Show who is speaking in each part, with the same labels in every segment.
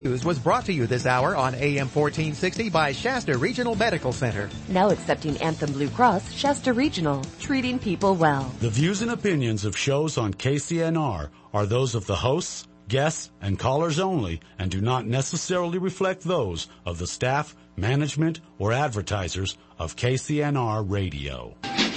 Speaker 1: News was brought to you this hour on AM 1460 by Shasta Regional Medical Center.
Speaker 2: Now accepting Anthem Blue Cross, Shasta Regional, treating people well.
Speaker 3: The views and opinions of shows on KCNR are those of the hosts, guests, and callers only and do not necessarily reflect those of the staff, management, or advertisers of KCNR Radio.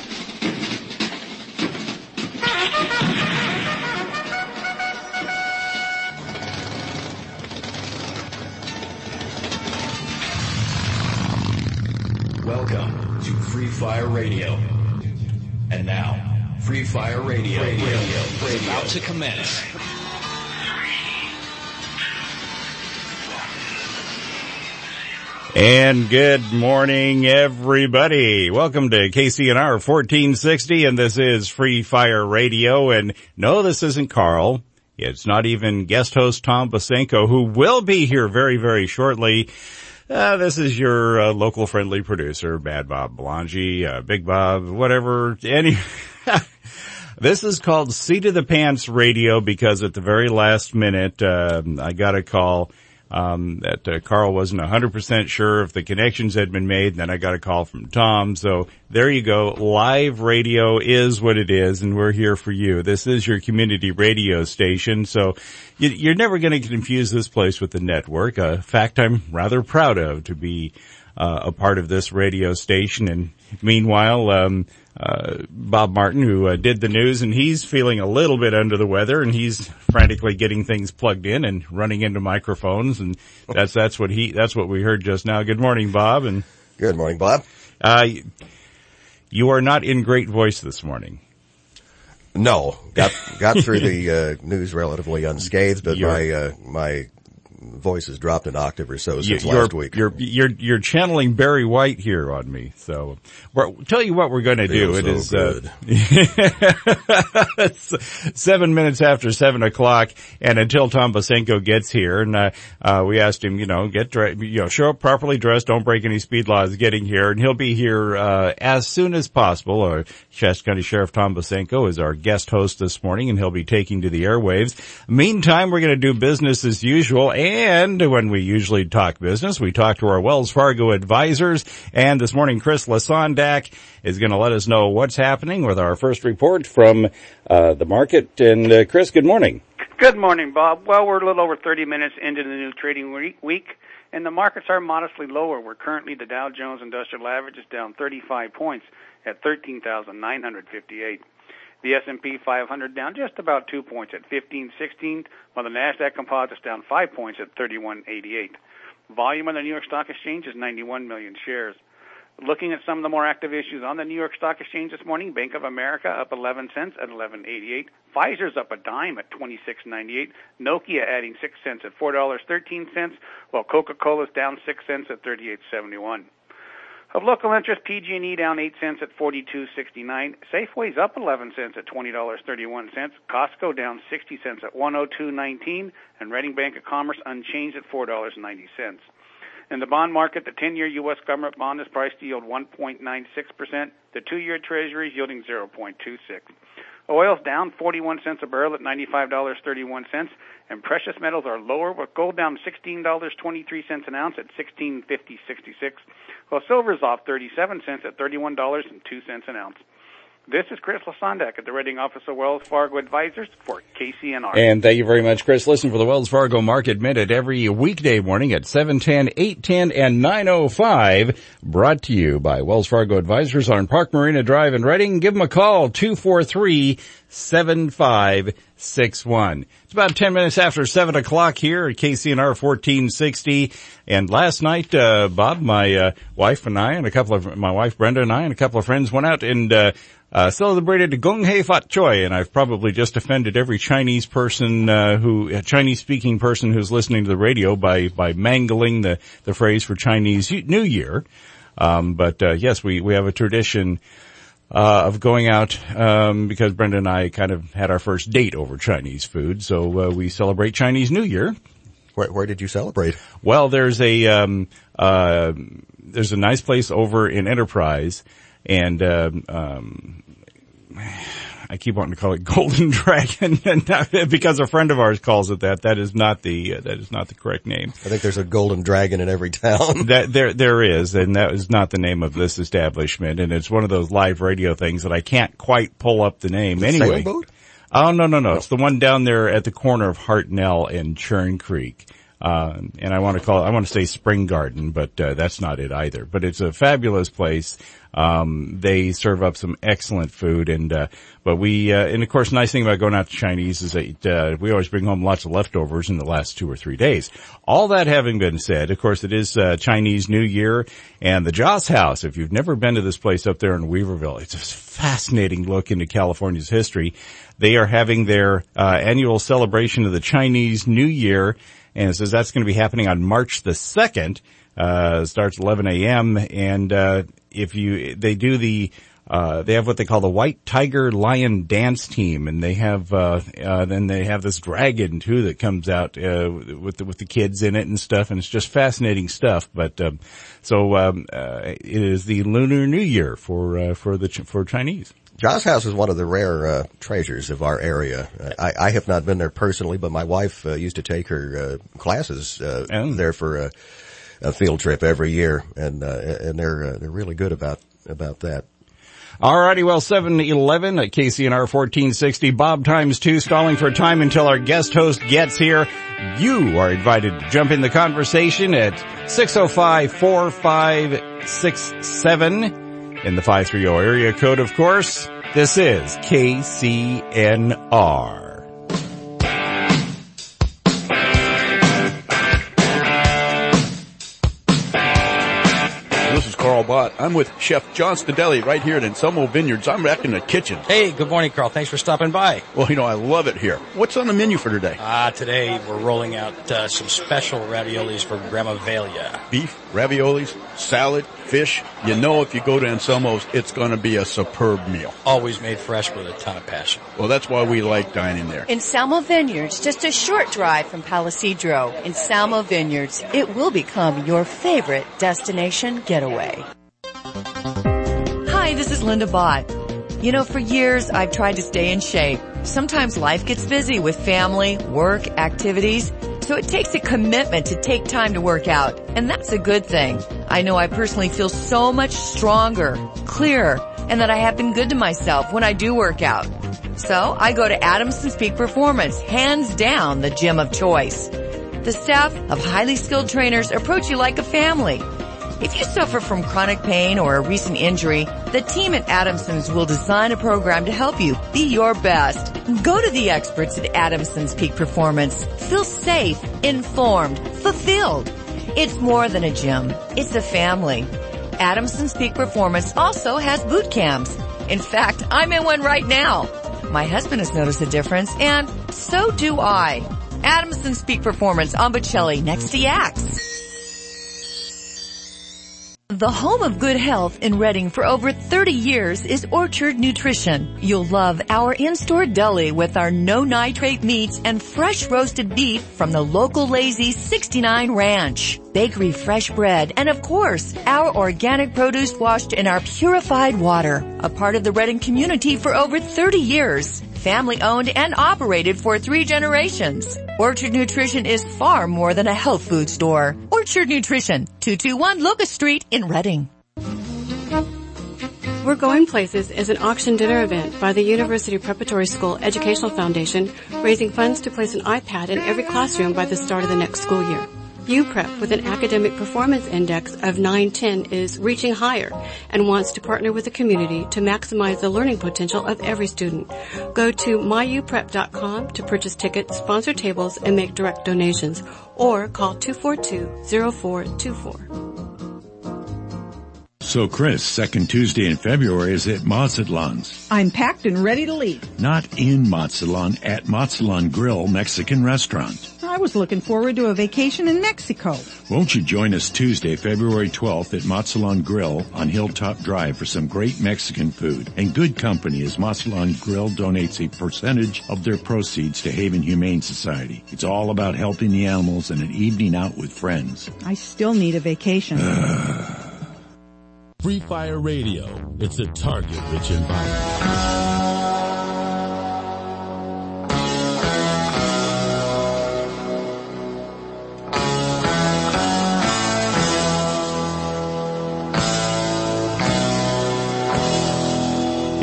Speaker 4: Welcome to Free Fire Radio. And now, Free Fire Radio is about to commence.
Speaker 5: And good morning, everybody. Welcome to KCNR 1460, and this is Free Fire Radio. And no, this isn't Carl. It's not even guest host Tom Basenko, who will be here very, very shortly. This is your local friendly producer, Bad Bob Belangi, Big Bob, whatever. This is called Seat of the Pants Radio because at the very last minute, I got a call that Carl wasn't 100% sure if the connections had been made, and then I got a call from Tom. So there you go. Live radio is what it is, and we're here for you. This is your community radio station, so you're never going to confuse this place with the network. A fact I'm rather proud of, to be a part of this radio station. And meanwhile, Bob Martin, who did the news, and he's feeling a little bit under the weather, and he's frantically getting things plugged in and running into microphones, and that's what we heard just now. Good morning, Bob. And
Speaker 6: good morning, Bob.
Speaker 5: You are not in great voice this morning.
Speaker 6: No, got through the news relatively unscathed, but my voice has dropped an octave or so since last week.
Speaker 5: You're channeling Barry White here on me. So, tell you what we're going to do. It is it's 7 minutes after 7 o'clock, and until Tom Basenko gets here, and we asked him, show up properly dressed, don't break any speed laws getting here, and he'll be here as soon as possible. Shasta County Sheriff Tom Basenko is our guest host this morning, and he'll be taking to the airwaves. Meantime, we're going to do business as usual. And when we usually talk business, we talk to our Wells Fargo advisors. And this morning, Chris Lasondak is going to let us know what's happening with our first report from the market. And Chris, good morning.
Speaker 7: Good morning, Bob. Well, we're a little over 30 minutes into the new trading week, and the markets are modestly lower. We're currently, the Dow Jones Industrial Average is down 35 points at 13,958. The S&P 500 down just about 2 points at 1516, while the NASDAQ Composite's down 5 points at 3188. Volume on the New York Stock Exchange is 91 million shares. Looking at some of the more active issues on the New York Stock Exchange this morning, Bank of America up 11 cents at 11.88. Pfizer's up a dime at 26.98. Nokia adding 6 cents at $4.13, while Coca-Cola's down 6 cents at 38.71. Of local interest, PG&E down 8 cents at 42.69. Safeway's up 11 cents at $20.31. Costco down 60 cents at 102.19. And Redding Bank of Commerce unchanged at $4.90. In the bond market, the 10-year U.S. government bond is priced to yield 1.96%. The 2-year Treasury is yielding 0.26. Oil's down 41 cents a barrel at $95.31, and precious metals are lower, with gold down $16.23 an ounce at $16.5066, while silver is off 37 cents at $31.02 an ounce. This is Chris Lasondak at the Redding office of Wells Fargo Advisors for KCNR.
Speaker 5: And thank you very much, Chris. Listen for the Wells Fargo Market Minute every weekday morning at 7:10, 8:10, and 9:05. Brought to you by Wells Fargo Advisors on Park Marina Drive in Redding. Give them a call, 243-7561. It's about 10 minutes after 7 o'clock here at KCNR 1460. And last night, Bob, my wife and I, and my wife Brenda and I, and a couple of friends went out and celebrated Gong Hei Fat Choi, and I've probably just offended every Chinese person, Chinese-speaking person who's listening to the radio by mangling the phrase for Chinese New Year. But yes, we have a tradition of going out, because Brenda and I kind of had our first date over Chinese food, so we celebrate Chinese New Year.
Speaker 6: Where did you celebrate?
Speaker 5: Well, there's a nice place over in Enterprise, and I keep wanting to call it Golden Dragon, and because a friend of ours calls it that. That is not the correct name.
Speaker 6: I think there's a golden dragon in every town.
Speaker 5: There is, and that is not the name of this establishment, and it's one of those live radio things that I can't quite pull up the name. Anyway.
Speaker 6: Sailboat?
Speaker 5: Oh, no. It's the one down there at the corner of Hartnell and Churn Creek. And I want to say Spring Garden, but that's not it either. But it's a fabulous place. They serve up some excellent food, and of course, nice thing about going out to Chinese is that we always bring home lots of leftovers in the last 2 or 3 days. All that having been said, of course, it is Chinese New Year, and the Joss House. If you've never been to this place up there in Weaverville, it's a fascinating look into California's history. They are having their annual celebration of the Chinese New Year. And it says that's going to be happening on March the 2nd, starts 11 a.m. And, they have what they call the White Tiger Lion Dance Team. And they have, then they have this dragon too that comes out, with the kids in it and stuff. And it's just fascinating stuff. But, it is the Lunar New Year for Chinese.
Speaker 6: Joss House is one of the rare treasures of our area. I have not been there personally, but my wife used to take her classes there for a field trip every year, and they're really good about that.
Speaker 5: Alrighty, well, 7:11 at KCNR 1460. Bob times 2, stalling for time until our guest host gets here. You are invited to jump in the conversation at 605-4567. In the 530 area code, of course. This is KCNR.
Speaker 8: This is Carl Bott. I'm with Chef John Stadelli right here at Anselmo Vineyards. I'm back in the kitchen.
Speaker 9: Hey, good morning, Carl. Thanks for stopping by.
Speaker 8: Well, I love it here. What's on the menu for today?
Speaker 9: Today we're rolling out some special raviolis for Grandma Velia.
Speaker 8: Beef, raviolis, salad, fish. If you go to Anselmo's, it's going to be a superb meal.
Speaker 9: Always made fresh with a ton of passion.
Speaker 8: Well, that's why we like dining there.
Speaker 10: Anselmo Vineyards, just a short drive from Palisadro. Anselmo Vineyards, it will become your favorite destination getaway. Hi, this is Linda Bott. For years I've tried to stay in shape. Sometimes life gets busy with family, work, activities. So it takes a commitment to take time to work out, and that's a good thing. I know I personally feel so much stronger, clearer, and that I have been good to myself when I do work out. So I go to Adamson's Peak Performance, hands down the gym of choice. The staff of highly skilled trainers approach you like a family. If you suffer from chronic pain or a recent injury, the team at Adamson's will design a program to help you be your best. Go to the experts at Adamson's Peak Performance. Feel safe, informed, fulfilled. It's more than a gym. It's a family. Adamson's Peak Performance also has boot camps. In fact, I'm in one right now. My husband has noticed a difference, and so do I. Adamson's Peak Performance on Bocelli next to Yax. The home of good health in Reading for over 30 years is Orchard Nutrition. You'll love our in-store deli with our no-nitrate meats and fresh roasted beef from the local Lazy 69 Ranch. Bakery fresh bread, and of course, our organic produce washed in our purified water. A part of the Reading community for over 30 years. Family owned and operated for 3 generations. Orchard Nutrition is far more than a health food store. Orchard Nutrition, 221 Locust Street in Reading.
Speaker 11: We're Going Places is an auction dinner event by the University Preparatory School Educational Foundation, raising funds to place an iPad in every classroom by the start of the next school year. UPrep, with an academic performance index of 910, is reaching higher and wants to partner with the community to maximize the learning potential of every student. Go to myuprep.com to purchase tickets, sponsor tables, and make direct donations, or call 242-0424.
Speaker 12: So, Chris, second Tuesday in February is at Mazatlan's.
Speaker 13: I'm packed and ready to leave.
Speaker 12: Not in Mazatlan, at Mazatlan Grill Mexican Restaurant.
Speaker 13: I was looking forward to a vacation in Mexico.
Speaker 12: Won't you join us Tuesday, February 12th at Mazatlan Grill on Hilltop Drive for some great Mexican food and good company, as Mazatlan Grill donates a percentage of their proceeds to Haven Humane Society. It's all about helping the animals and an evening out with friends.
Speaker 13: I still need a vacation.
Speaker 14: Free Fire Radio. It's a target-rich environment.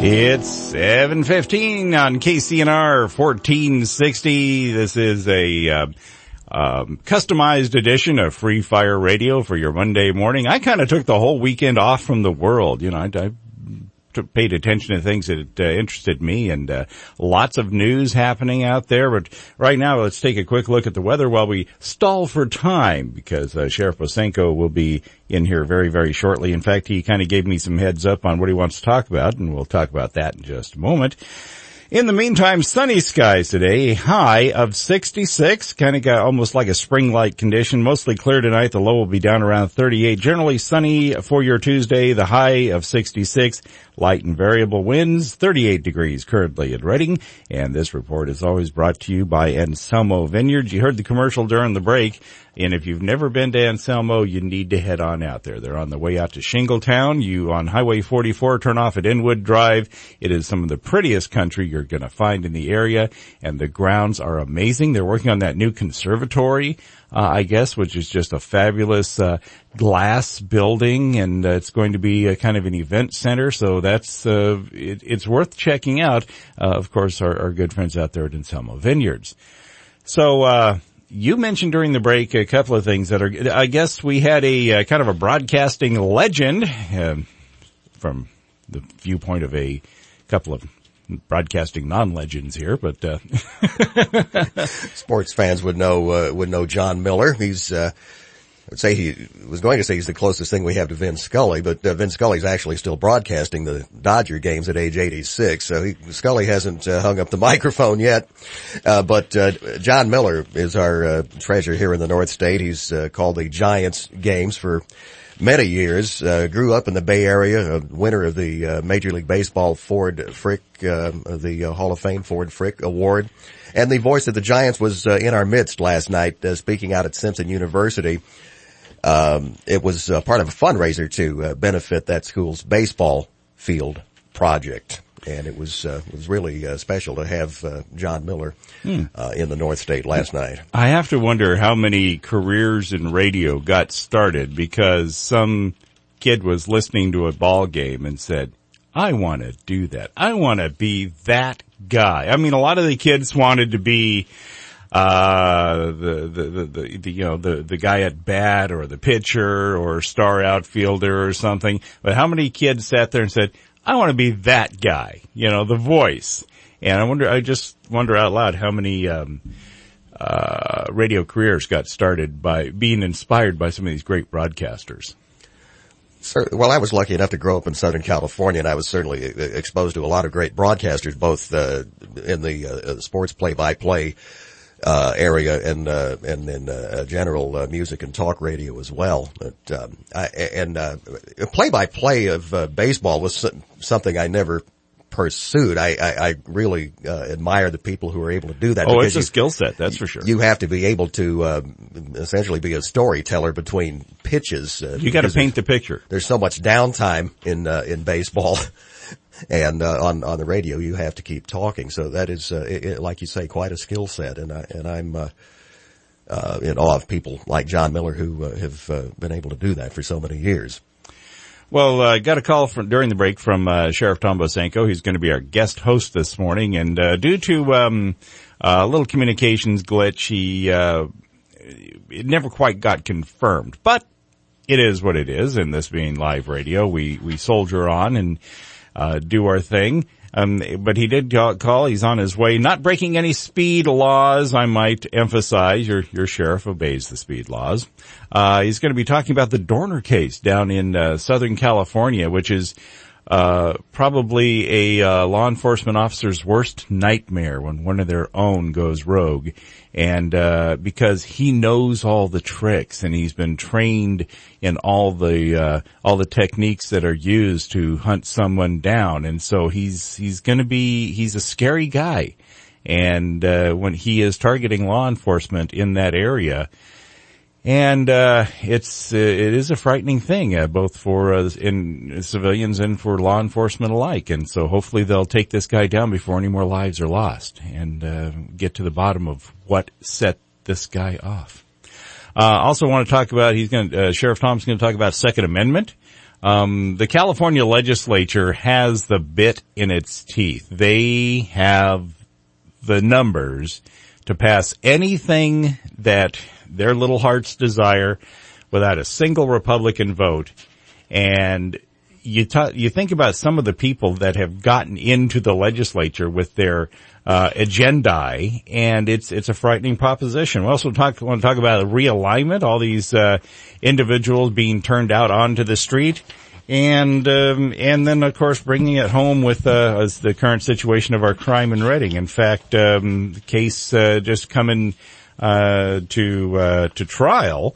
Speaker 5: It's 7:15 on KCNR 1460. This is a customized edition of Free Fire Radio for your Monday morning. I kind of took the whole weekend off from the world. You know, I paid attention to things that interested me, and lots of news happening out there. But right now, let's take a quick look at the weather while we stall for time, because Sheriff Bosenko will be in here very, very shortly. In fact, he kind of gave me some heads up on what he wants to talk about, and we'll talk about that in just a moment. In the meantime, sunny skies today, a high of 66, kind of got almost like a spring-like condition. Mostly clear tonight, the low will be down around 38. Generally sunny for your Tuesday, the high of 66. Light and variable winds, 38 degrees currently at Reading. And this report is always brought to you by Anselmo Vineyards. You heard the commercial during the break. And if you've never been to Anselmo, you need to head on out there. They're on the way out to Shingletown. You on Highway 44, turn off at Inwood Drive. It is some of the prettiest country you're going to find in the area, and the grounds are amazing. They're working on that new conservatory, I guess, which is just a fabulous glass building, and it's going to be a kind of an event center. So that's it's worth checking out. Of course, our good friends out there at Anselmo Vineyards. So you mentioned during the break a couple of things that are, I guess we had a kind of a broadcasting legend from the viewpoint of a couple of broadcasting non-legends here, but
Speaker 6: sports fans would know John Miller. He's I would say he was going to say he's the closest thing we have to Vin Scully, but Vin Scully's actually still broadcasting the Dodger games at age 86. So Scully hasn't hung up the microphone yet. But John Miller is our treasure here in the North State. He's called the Giants games for many years. Grew up in the Bay Area, a winner of the Major League Baseball Ford Frick, the Hall of Fame Ford Frick Award. And the voice of the Giants was in our midst last night, speaking out at Simpson University. It was part of a fundraiser to benefit that school's baseball field project. And it was really special to have John Miller in the North State last night.
Speaker 5: I have to wonder how many careers in radio got started because some kid was listening to a ball game and said, I want to do that. I want to be that guy. I mean, a lot of the kids wanted to be the guy at bat or the pitcher or star outfielder or something. But how many kids sat there and said, I want to be that guy, the voice. And I just wonder out loud how many radio careers got started by being inspired by some of these great broadcasters.
Speaker 6: Well, I was lucky enough to grow up in Southern California, and I was certainly exposed to a lot of great broadcasters, both in the sports play-by-play area and in general music and talk radio as well. But play-by-play of baseball was something I never pursued. I really admire the people who are able to do that.
Speaker 5: Oh, it's a skill set, that's for sure.
Speaker 6: You have to be able to essentially be a storyteller between pitches.
Speaker 5: You got to paint the picture.
Speaker 6: There's so much downtime in baseball. And on the radio, you have to keep talking. So that is, like you say, quite a skill set. And I'm in awe of people like John Miller who have been able to do that for so many years.
Speaker 5: Well, I got a call during the break from Sheriff Tom Bosenko. He's going to be our guest host this morning, and due to a little communications glitch, it never quite got confirmed. But it is what it is, and this being live radio, we soldier on and do our thing. But he did call. He's on his way. Not breaking any speed laws, I might emphasize. Your sheriff obeys the speed laws. He's going to be talking about the Dorner case down in Southern California, which is probably a law enforcement officer's worst nightmare when one of their own goes rogue. And because he knows all the tricks and he's been trained in all the techniques that are used to hunt someone down. And so he's a scary guy. And when he is targeting law enforcement in that area, and it is a frightening thing, both for in civilians and for law enforcement alike. And so hopefully they'll take this guy down before any more lives are lost and get to the bottom of what set this guy off. Also want to talk about Sheriff Tom's going to talk about Second Amendment. The California legislature has the bit in its teeth. They have the numbers to pass anything that their little hearts desire without a single Republican vote. And you think about some of the people that have gotten into the legislature with their agendae, and it's a frightening proposition. We also want to talk about realignment, all these individuals being turned out onto the street, and then of course bringing it home with as the current situation of our crime in Redding. In fact, the case just coming to trial.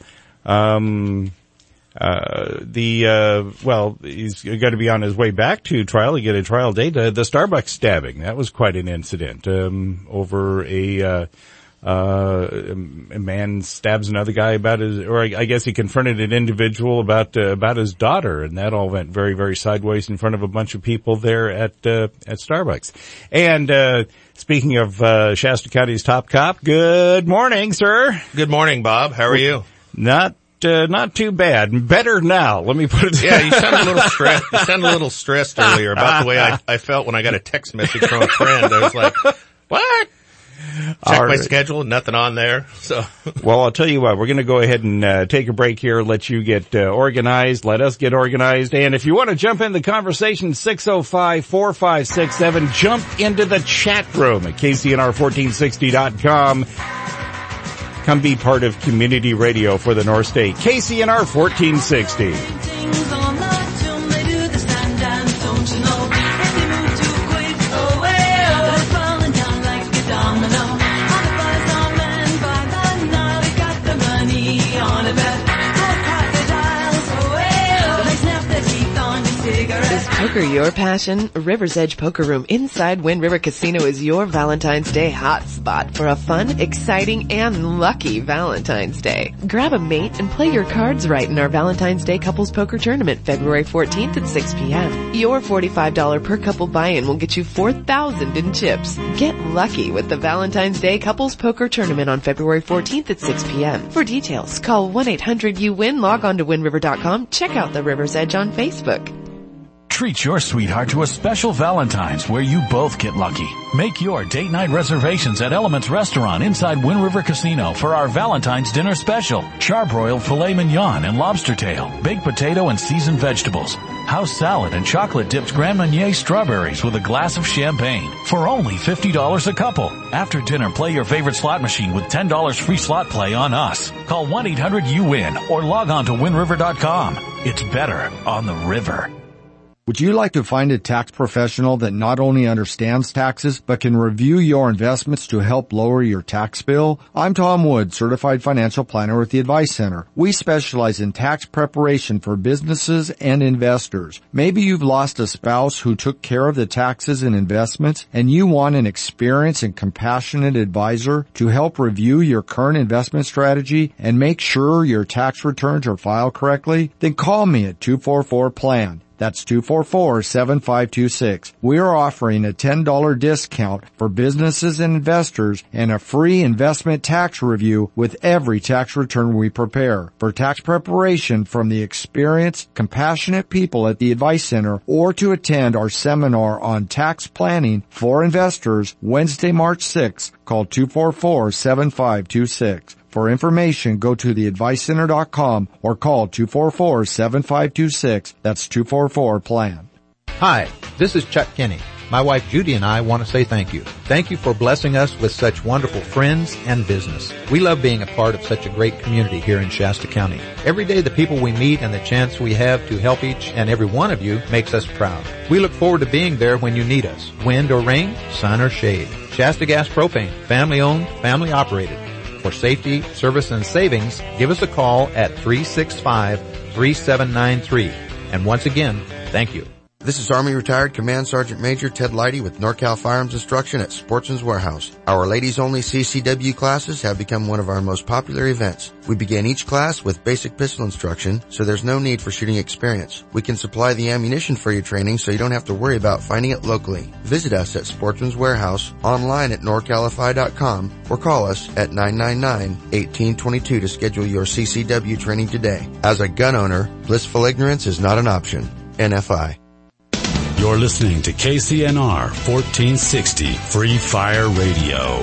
Speaker 5: He's got to be on his way back to trial to get a trial date. The Starbucks stabbing, that was quite an incident, over a man stabs another guy about I guess he confronted an individual about his daughter, and that all went very, very sideways in front of a bunch of people there at Starbucks. And, speaking of, Shasta County's top cop, good morning, sir.
Speaker 14: Good morning, Bob. How are you?
Speaker 5: Not too bad. Better now. Let me put it.
Speaker 14: Yeah, you sound a little stressed. You sounded a little stressed earlier about the way I felt when I got a text message from a friend. I was like, what? Check my schedule, nothing on there. So,
Speaker 5: well, I'll tell you what, we're going to go ahead and take a break here, let you get organized, let us get organized. And if you want to jump in the conversation, 605-4567, jump into the chat room at KCNR1460.com. Come be part of community radio for the North State. KCNR 1460.
Speaker 15: Poker your passion? River's Edge Poker Room inside Wind River Casino is your Valentine's Day hotspot for a fun, exciting, and lucky Valentine's Day. Grab a mate and play your cards right in our Valentine's Day Couples Poker Tournament February 14th at 6 p.m. Your $45 per couple buy-in will get you $4,000 in chips. Get lucky with the Valentine's Day Couples Poker Tournament on February 14th at 6 p.m. For details, call 1-800-YOU-WIN, log on to WindRiver.com, check out the River's Edge on Facebook.
Speaker 16: Treat your sweetheart to a special Valentine's where you both get lucky. Make your date night reservations at Elements Restaurant inside Wind River Casino for our Valentine's dinner special. Charbroiled filet mignon and lobster tail, baked potato and seasoned vegetables, house salad and chocolate dipped Grand Marnier strawberries with a glass of champagne for only $50 a couple. After dinner, play your favorite slot machine with $10 free slot play on us. Call 1-800-YOU-WIN or log on to WindRiver.com. It's better on the river.
Speaker 17: Would you like to find a tax professional that not only understands taxes, but can review your investments to help lower your tax bill? I'm Tom Wood, Certified Financial Planner with the Advice Center. We specialize in tax preparation for businesses and investors. Maybe you've lost a spouse who took care of the taxes and investments, and you want an experienced and compassionate advisor to help review your current investment strategy and make sure your tax returns are filed correctly? Then call me at 244-PLAN. That's 244-7526. We are offering a $10 discount for businesses and investors and a free investment tax review with every tax return we prepare. For tax preparation from the experienced, compassionate people at the Advice Center or to attend our seminar on tax planning for investors Wednesday, March 6th, call 244-7526. For information, go to theadvicecenter.com or call 244-7526. That's 244-PLAN.
Speaker 18: Hi, this is Chuck Kinney. My wife Judy and I want to say thank you. Thank you for blessing us with such wonderful friends and business. We love being a part of such a great community here in Shasta County. Every day the people we meet and the chance we have to help each and every one of you makes us proud. We look forward to being there when you need us. Wind or rain, sun or shade. Shasta Gas Propane, family owned, family operated. For safety, service, and savings, give us a call at 365-3793. And once again, thank you.
Speaker 19: This is Army Retired Command Sergeant Major Ted Leidy with NorCal Firearms Instruction at Sportsman's Warehouse. Our ladies-only CCW classes have become one of our most popular events. We begin each class with basic pistol instruction, so there's no need for shooting experience. We can supply the ammunition for your training so you don't have to worry about finding it locally. Visit us at Sportsman's Warehouse, online at norcalify.com, or call us at 999-1822 to schedule your CCW training today. As a gun owner, blissful ignorance is not an option. NFI.
Speaker 3: You're listening to KCNR 1460 Free Fire Radio.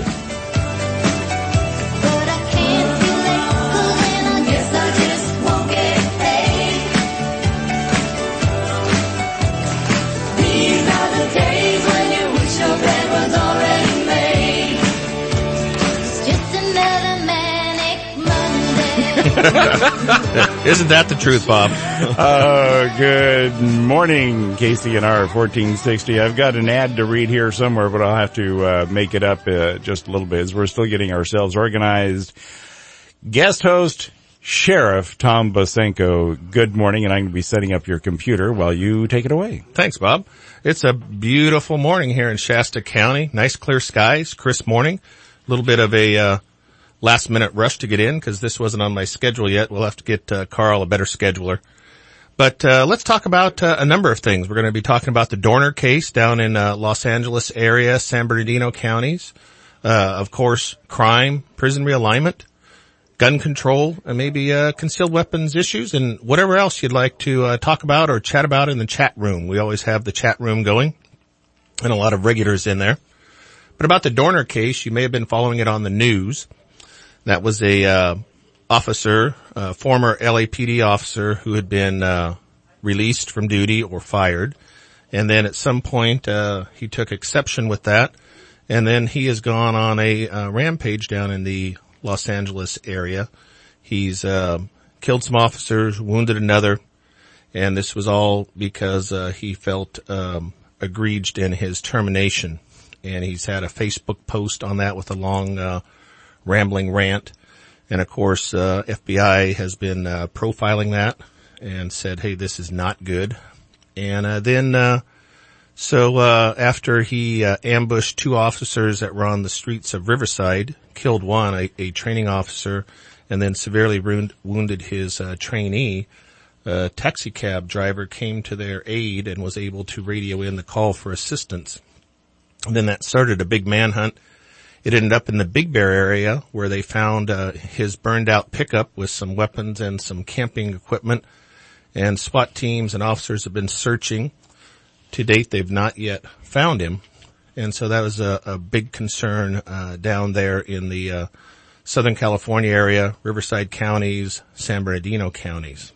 Speaker 14: Isn't that the truth, Bob?
Speaker 5: Good morning, KCNR 1460. I've got an ad to read here somewhere, but I'll have to make it up just a little bit as we're still getting ourselves organized. Guest host, Sheriff Tom Bosenko, good morning, and I'm going to be setting up your computer while you take it away.
Speaker 14: Thanks, Bob. It's a beautiful morning here in Shasta County. Nice clear skies, crisp morning. A little bit of a last-minute rush to get in because this wasn't on my schedule yet. We'll have to get Carl a better scheduler. But let's talk about a number of things. We're going to be talking about the Dorner case down in Los Angeles area, San Bernardino counties. Of course, crime, prison realignment, gun control, and maybe concealed weapons issues, and whatever else you'd like to talk about or chat about in the chat room. We always have the chat room going and a lot of regulars in there. But about the Dorner case, you may have been following it on the news. That was a officer, former LAPD officer who had been released from duty or fired. And then at some point, he took exception with that. And then he has gone on a rampage down in the Los Angeles area. He's killed some officers, wounded another. And this was all because he felt egreged in his termination. And he's had a Facebook post on that with a long rambling rant. And of course, FBI has been profiling that and said, hey, this is not good. And after he ambushed two officers that were on the streets of Riverside, killed one, a training officer, and then severely wounded his trainee, a taxi cab driver came to their aid and was able to radio in the call for assistance. And then that started a big manhunt. It ended up in the Big Bear area where they found his burned out pickup with some weapons and some camping equipment, and SWAT teams and officers have been searching. To date, they've not yet found him, and so that was a big concern down there in the Southern California area, Riverside counties, San Bernardino counties.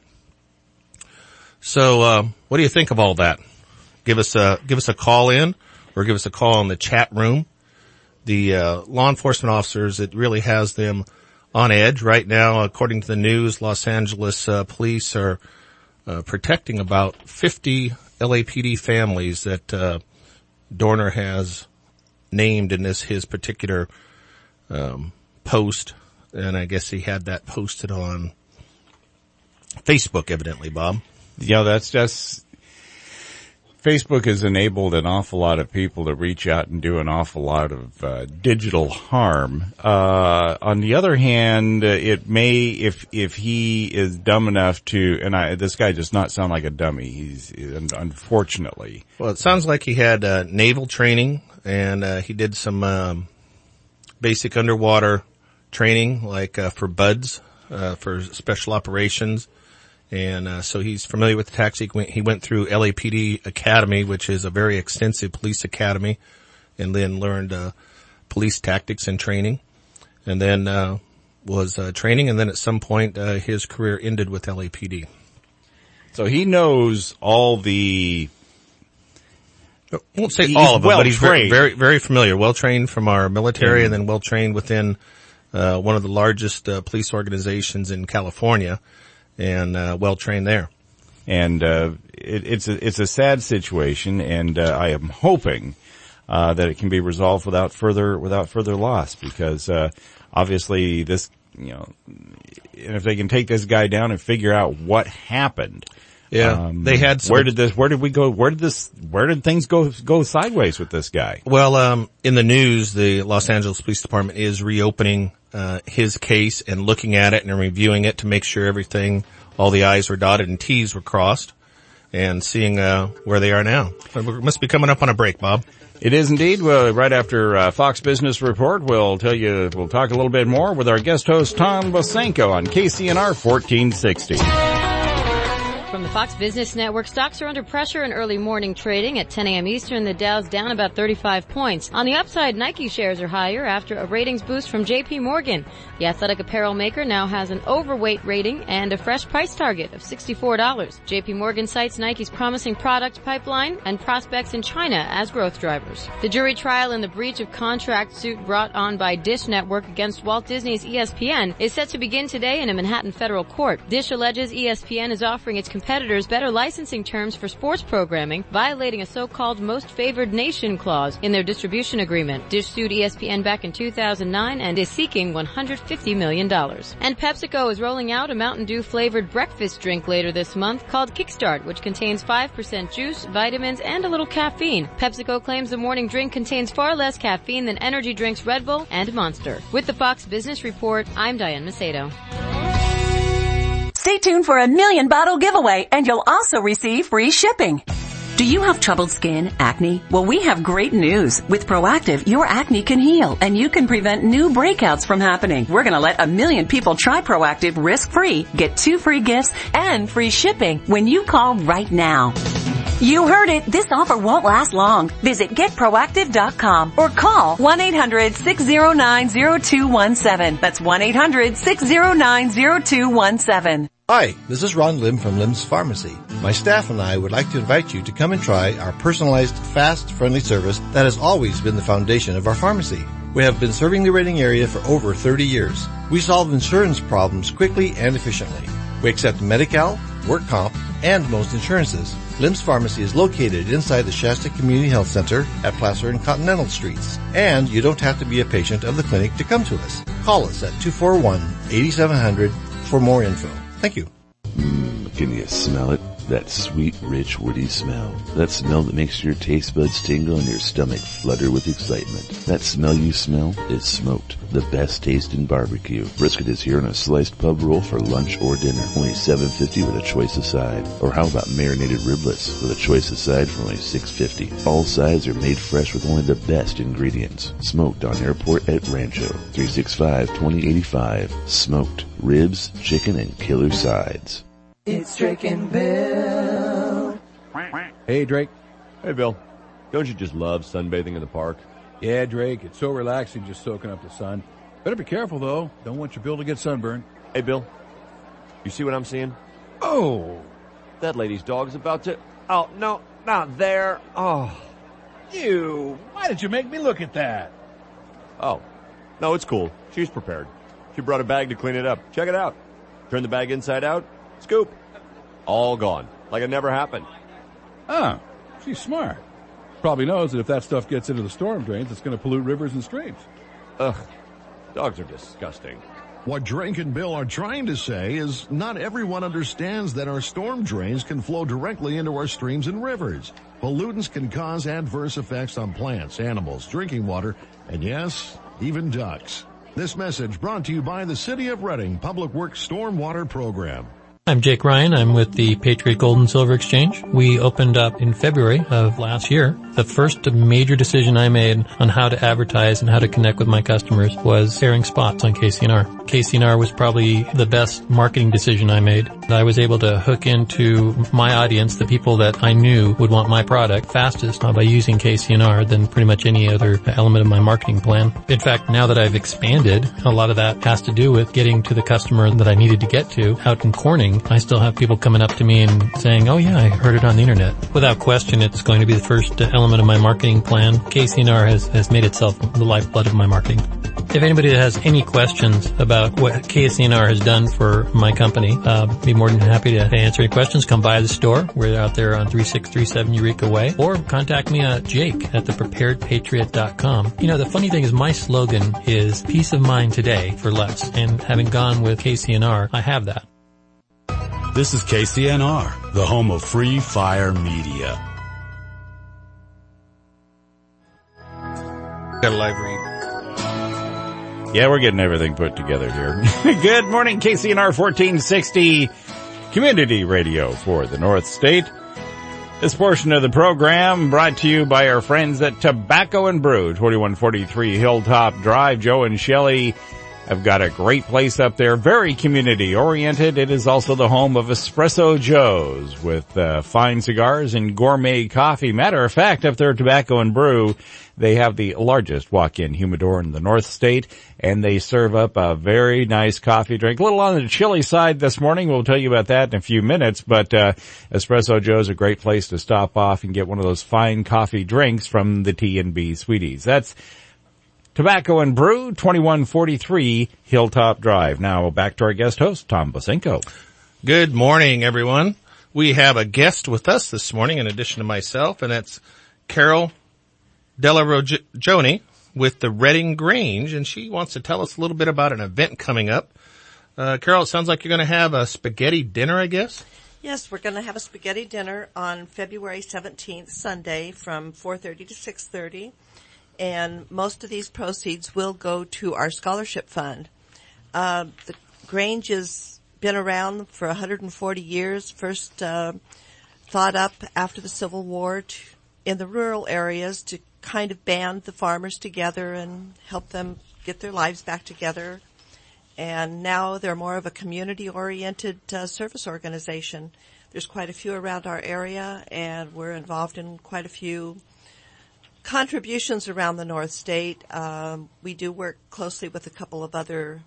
Speaker 14: So what do you think of all that? Give us a call in, or give us a call in the chat room. The law enforcement officers, it really has them on edge right now. According to the news, Los Angeles police are protecting about 50 LAPD families that Dorner has named in his particular post, and I guess he had that posted on Facebook, evidently, Bob.
Speaker 5: Yeah, that's just Facebook has enabled an awful lot of people to reach out and do an awful lot of digital harm. On the other hand, it may, if he is dumb enough to, and this guy does not sound like a dummy. He's unfortunately.
Speaker 14: Well, it sounds like he had naval training, and he did some basic underwater training, like for BUDS, for special operations. And so he's familiar with the tactics. He went through LAPD Academy, which is a very extensive police academy, and then learned police tactics and training, and then was training, and then at some point his career ended with LAPD.
Speaker 5: So he knows all the.
Speaker 14: I won't say all of them, but he's very, very, very familiar. Well trained from our military, and then well trained within one of the largest police organizations in California. And well trained there.
Speaker 5: And it's a sad situation, and I am hoping that it can be resolved without further loss, because obviously this, and if they can take this guy down and figure out what happened,
Speaker 14: Yeah, they had some.
Speaker 5: Where did things go sideways with this guy?
Speaker 14: Well, in the news, the Los Angeles Police Department is reopening his case and looking at it and reviewing it to make sure all the I's were dotted and T's were crossed, and seeing where they are now. We must be coming up on a break, Bob.
Speaker 5: It is indeed. Well, right after Fox Business Report, we'll talk a little bit more with our guest host Tom Bosanko on KCNR 1460.
Speaker 20: From the Fox Business Network, stocks are under pressure in early morning trading. At 10 a.m. Eastern, the Dow's down about 35 points. On the upside, Nike shares are higher after a ratings boost from J.P. Morgan. The athletic apparel maker now has an overweight rating and a fresh price target of $64. J.P. Morgan cites Nike's promising product pipeline and prospects in China as growth drivers. The jury trial in the breach of contract suit brought on by Dish Network against Walt Disney's ESPN is set to begin today in a Manhattan federal court. Dish alleges ESPN is offering its competitors better licensing terms for sports programming, violating a so-called most favored nation clause in their distribution agreement. Dish sued ESPN back in 2009 and is seeking $150 million. And PepsiCo is rolling out a Mountain Dew flavored breakfast drink later this month called Kickstart, which contains 5% juice, vitamins, and a little caffeine. PepsiCo claims the morning drink contains far less caffeine than energy drinks Red Bull and Monster. With the Fox Business Report, I'm Diane Macedo.
Speaker 21: Stay tuned for a 1 million bottle giveaway, and you'll also receive free shipping. Do you have troubled skin, acne? Well, we have great news. With Proactive, your acne can heal, and you can prevent new breakouts from happening. We're going to let 1 million people try Proactive risk-free, get 2 free gifts, and free shipping when you call right now. You heard it. This offer won't last long. Visit getproactive.com or call 1-800-609-0217. That's 1-800-609-0217.
Speaker 22: Hi, this is Ron Lim from Lim's Pharmacy. My staff and I would like to invite you to come and try our personalized, fast, friendly service that has always been the foundation of our pharmacy. We have been serving the Reading area for over 30 years. We solve insurance problems quickly and efficiently. We accept Medi-Cal, work comp, and most insurances. Lim's Pharmacy is located inside the Shasta Community Health Center at Placer and Continental Streets. And you don't have to be a patient of the clinic to come to us. Call us at 241-8700 for more info. Thank you.
Speaker 23: Can you smell it? That sweet, rich, woody smell. That smell that makes your taste buds tingle and your stomach flutter with excitement. That smell you smell is smoked. The best taste in barbecue. Brisket is here on a sliced pub roll for lunch or dinner. Only $7.50 with a choice of side. Or how about marinated riblets with a choice of side for only $6.50. All sides are made fresh with only the best ingredients. Smoked on Airport at Rancho. 365-2085. Smoked. Ribs, chicken, and killer sides.
Speaker 24: It's Drake and Bill.
Speaker 25: Hey, Drake.
Speaker 26: Hey, Bill. Don't you just love sunbathing in the park?
Speaker 25: Yeah, Drake. It's so relaxing just soaking up the sun. Better be careful, though. Don't want your Bill to get sunburned.
Speaker 26: Hey, Bill. You see what I'm seeing?
Speaker 25: Oh.
Speaker 26: That lady's dog's about to... Oh, no, not there. Oh.
Speaker 25: Ew. Why did you make me look at that?
Speaker 26: Oh. No, it's cool. She's prepared. She brought a bag to clean it up. Check it out. Turn the bag inside out. Scoop. All gone. Like it never happened.
Speaker 25: Oh, she's smart. Probably knows that if that stuff gets into the storm drains, it's going to pollute rivers and streams.
Speaker 26: Ugh. Dogs are disgusting.
Speaker 27: What Drake and Bill are trying to say is not everyone understands that our storm drains can flow directly into our streams and rivers. Pollutants can cause adverse effects on plants, animals, drinking water, and yes, even ducks. This message brought to you by the City of Reading Public Works Stormwater Program.
Speaker 28: I'm Jake Ryan. I'm with the Patriot Gold and Silver Exchange. We opened up in February of last year. The first major decision I made on how to advertise and how to connect with my customers was airing spots on KCNR. KCNR was probably the best marketing decision I made. I was able to hook into my audience, the people that I knew would want my product fastest by using KCNR than pretty much any other element of my marketing plan. In fact, now that I've expanded, a lot of that has to do with getting to the customer that I needed to get to out in Corning. I still have people coming up to me and saying, oh yeah, I heard it on the internet. Without question, it's going to be the first element of my marketing plan. KCNR has made itself the lifeblood of my marketing. If anybody has any questions about what KCNR has done for my company, be more than happy to answer any questions. Come by the store. We're out there on 3637 Eureka Way. Or contact me at Jake at thepreparedpatriot.com. You know, the funny thing is my slogan is peace of mind today for less. And having gone with KCNR, I have that.
Speaker 3: This is KCNR, the home of Free Fire Media.
Speaker 14: Got a live read.
Speaker 5: Yeah, we're getting everything put together here. Good morning, KCNR 1460 Community Radio for the North State. This portion of the program brought to you by our friends at Tobacco and Brew, 2143 Hilltop Drive. Joe and Shelley have got a great place up there, very community-oriented. It is also the home of Espresso Joe's with fine cigars and gourmet coffee. Matter of fact, up there at Tobacco and Brew, they have the largest walk-in humidor in the North State, and they serve up a very nice coffee drink. A little on the chilly side this morning. We'll tell you about that in a few minutes, but Espresso Joe's a great place to stop off and get one of those fine coffee drinks from the T&B Sweeties. That's Tobacco and Brew, 2143 Hilltop Drive. Now back to our guest host, Tom Bosenko.
Speaker 14: Good morning, everyone. We have a guest with us this morning in addition to myself, and that's Carol Delarogioni with the Reading Grange, and she wants to tell us a little bit about an event coming up. Carol, it sounds like you're going to have a spaghetti dinner, I guess?
Speaker 1: Yes, we're going to have a spaghetti dinner on February 17th, Sunday, from 4:30 to 6:30. And most of these proceeds will go to our scholarship fund. The Grange has been around for 140 years, first thought up after the Civil War in the rural areas to kind of band the farmers together and help them get their lives back together. And now they're more of a community-oriented service organization. There's quite a few around our area, and we're involved in quite a few contributions around the North State. We do work closely with a couple of other,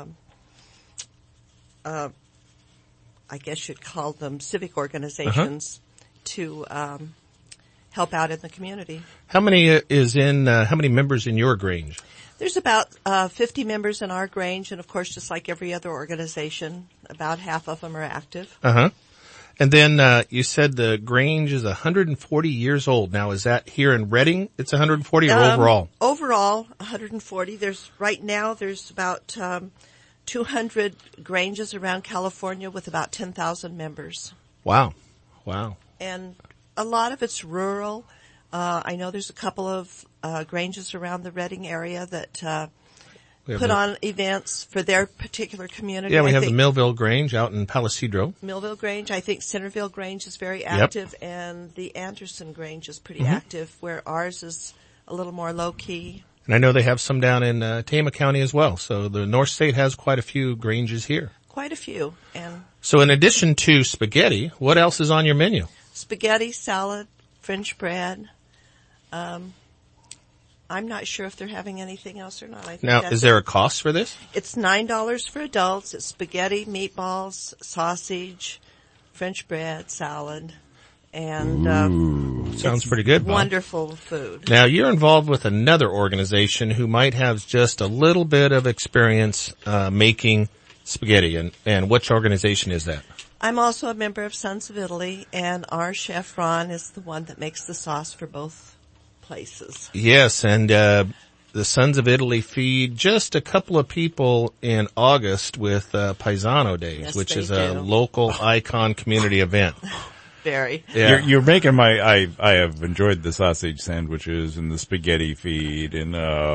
Speaker 1: I guess you'd call them civic organizations to help out in the community.
Speaker 14: How many how many members in your Grange?
Speaker 1: There's about 50 members in our Grange, and of course, just like every other organization, about half of them are active.
Speaker 14: And then you said the Grange is 140 years old. Now, is that here in Reading? It's 140 or overall?
Speaker 1: Overall, 140. Right now there's about 200 Granges around California with about 10,000 members.
Speaker 14: Wow.
Speaker 1: And a lot of it's rural. I know there's a couple of Granges around the Reading area that put on events for their particular community.
Speaker 14: Yeah, we have the Millville Grange out in Palisadro.
Speaker 1: Millville Grange. I think Centerville Grange is very active, and the Anderson Grange is pretty active, where ours is a little more low-key.
Speaker 14: And I know they have some down in Tama County as well. So the North State has quite a few Granges here.
Speaker 1: Quite a few. And
Speaker 14: so in addition to spaghetti, what else is on your menu?
Speaker 1: Spaghetti, salad, French bread. I'm not sure if they're having anything else or not. I think
Speaker 14: now, is there a cost for this?
Speaker 1: It's $9 for adults. It's spaghetti, meatballs, sausage, French bread, salad, and
Speaker 14: sounds pretty good. Bob.
Speaker 1: Wonderful food.
Speaker 14: Now, you're involved with another organization who might have just a little bit of experience making spaghetti, and which organization is that?
Speaker 1: I'm also a member of Sons of Italy, and our chef Ron is the one that makes the sauce for both places.
Speaker 14: Yes, and the Sons of Italy feed just a couple of people in August with Paisano Days, which is a local icon community event.
Speaker 1: Very.
Speaker 5: Yeah. You're making I have enjoyed the sausage sandwiches and the spaghetti feed and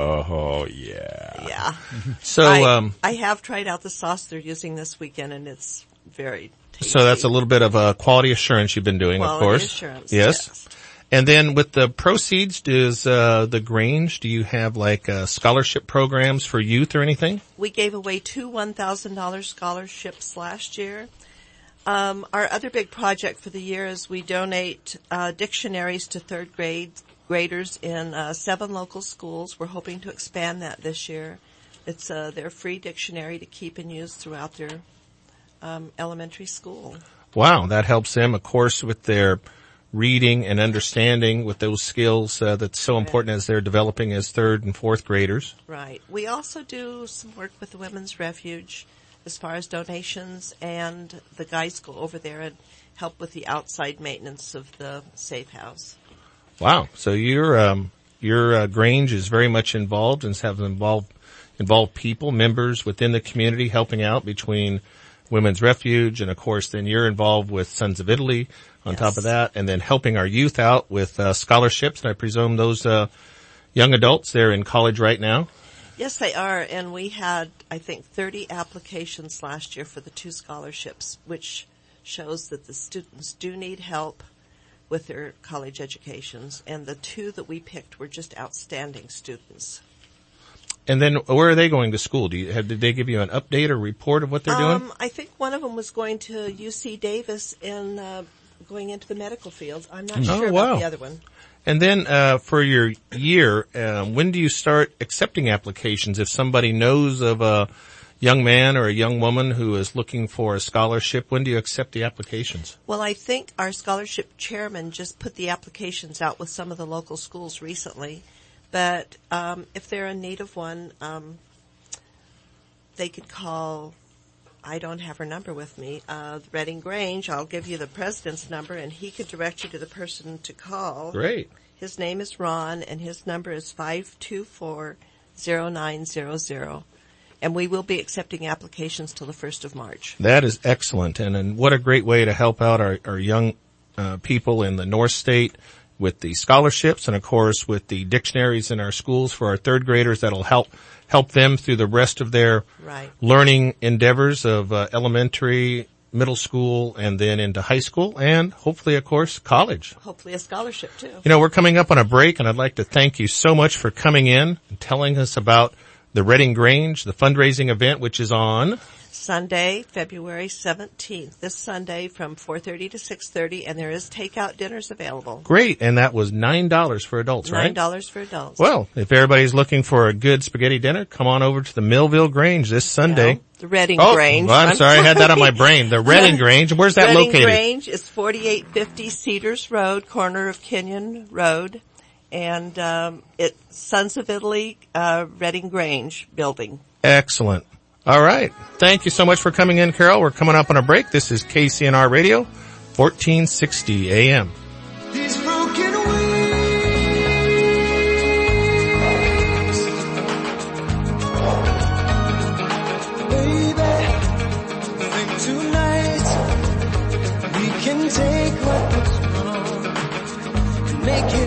Speaker 1: yeah.
Speaker 14: So
Speaker 1: I have tried out the sauce they're using this weekend, and it's very tasty.
Speaker 14: So that's a little bit of a quality assurance you've been doing, of course.
Speaker 1: Quality assurance.
Speaker 14: Yes. And then with the proceeds, does the Grange, do you have like scholarship programs for youth or anything?
Speaker 1: We gave away 2 $1,000 scholarships last year. Our other big project for the year is we donate dictionaries to third graders in 7 local schools. We're hoping to expand that this year. It's their free dictionary to keep and use throughout their elementary school.
Speaker 14: Wow, that helps them, of course, with their reading and understanding, with those skills that's so important as they're developing as 3rd and 4th graders.
Speaker 1: Right. We also do some work with the Women's Refuge as far as donations, and the guys go over there and help with the outside maintenance of the safe house.
Speaker 14: Wow. So your Grange is very much involved and have involved people, members within the community helping out between Women's Refuge, and of course then you're involved with Sons of Italy on top of that, and then helping our youth out with scholarships, and I presume those young adults, they're in college right now?
Speaker 1: Yes, they are, and we had, I think, 30 applications last year for the 2 scholarships, which shows that the students do need help with their college educations, and the 2 that we picked were just outstanding students.
Speaker 14: And then where are they going to school? Did they give you an update or report of what they're doing?
Speaker 1: I think one of them was going to UC Davis and going into the medical field. I'm not sure about the other one.
Speaker 14: And then for your year, when do you start accepting applications? If somebody knows of a young man or a young woman who is looking for a scholarship, when do you accept the applications?
Speaker 1: Well, I think our scholarship chairman just put the applications out with some of the local schools recently. But if they're in need of one, they could call, I don't have her number with me, Redding Grange. I'll give you the president's number, and he could direct you to the person to call.
Speaker 14: Great.
Speaker 1: His name is Ron, and his number is 524-0900. And we will be accepting applications till the 1st of March.
Speaker 14: That is excellent. And what a great way to help out our young people in the North State with the scholarships, and of course with the dictionaries in our schools for our 3rd graders. That'll help them through the rest of their learning endeavors of elementary, middle school, and then into high school, and hopefully, of course, college.
Speaker 1: Hopefully a scholarship too.
Speaker 14: You know, we're coming up on a break, and I'd like to thank you so much for coming in and telling us about the Redding Grange, the fundraising event, which is on
Speaker 1: Sunday, February 17th, this Sunday from 4:30 to 6:30, and there is takeout dinners available.
Speaker 14: Great, and that was $9 for adults, right?
Speaker 1: $9 for adults.
Speaker 14: Well, if everybody's looking for a good spaghetti dinner, come on over to the Millville Grange this Sunday.
Speaker 1: No, the Redding Grange.
Speaker 14: I'm sorry, I had that on my brain. The Redding Grange. Where's that located?
Speaker 1: Redding Grange is 4850 Cedars Road, corner of Kenyon Road, and it's Sons of Italy, Redding Grange building.
Speaker 14: Excellent. All right. Thank you so much for coming in, Carol. We're coming up on a break. This is KCNR Radio, 1460 AM.
Speaker 24: These broken wings, baby, think tonight we can take what was wrong and make it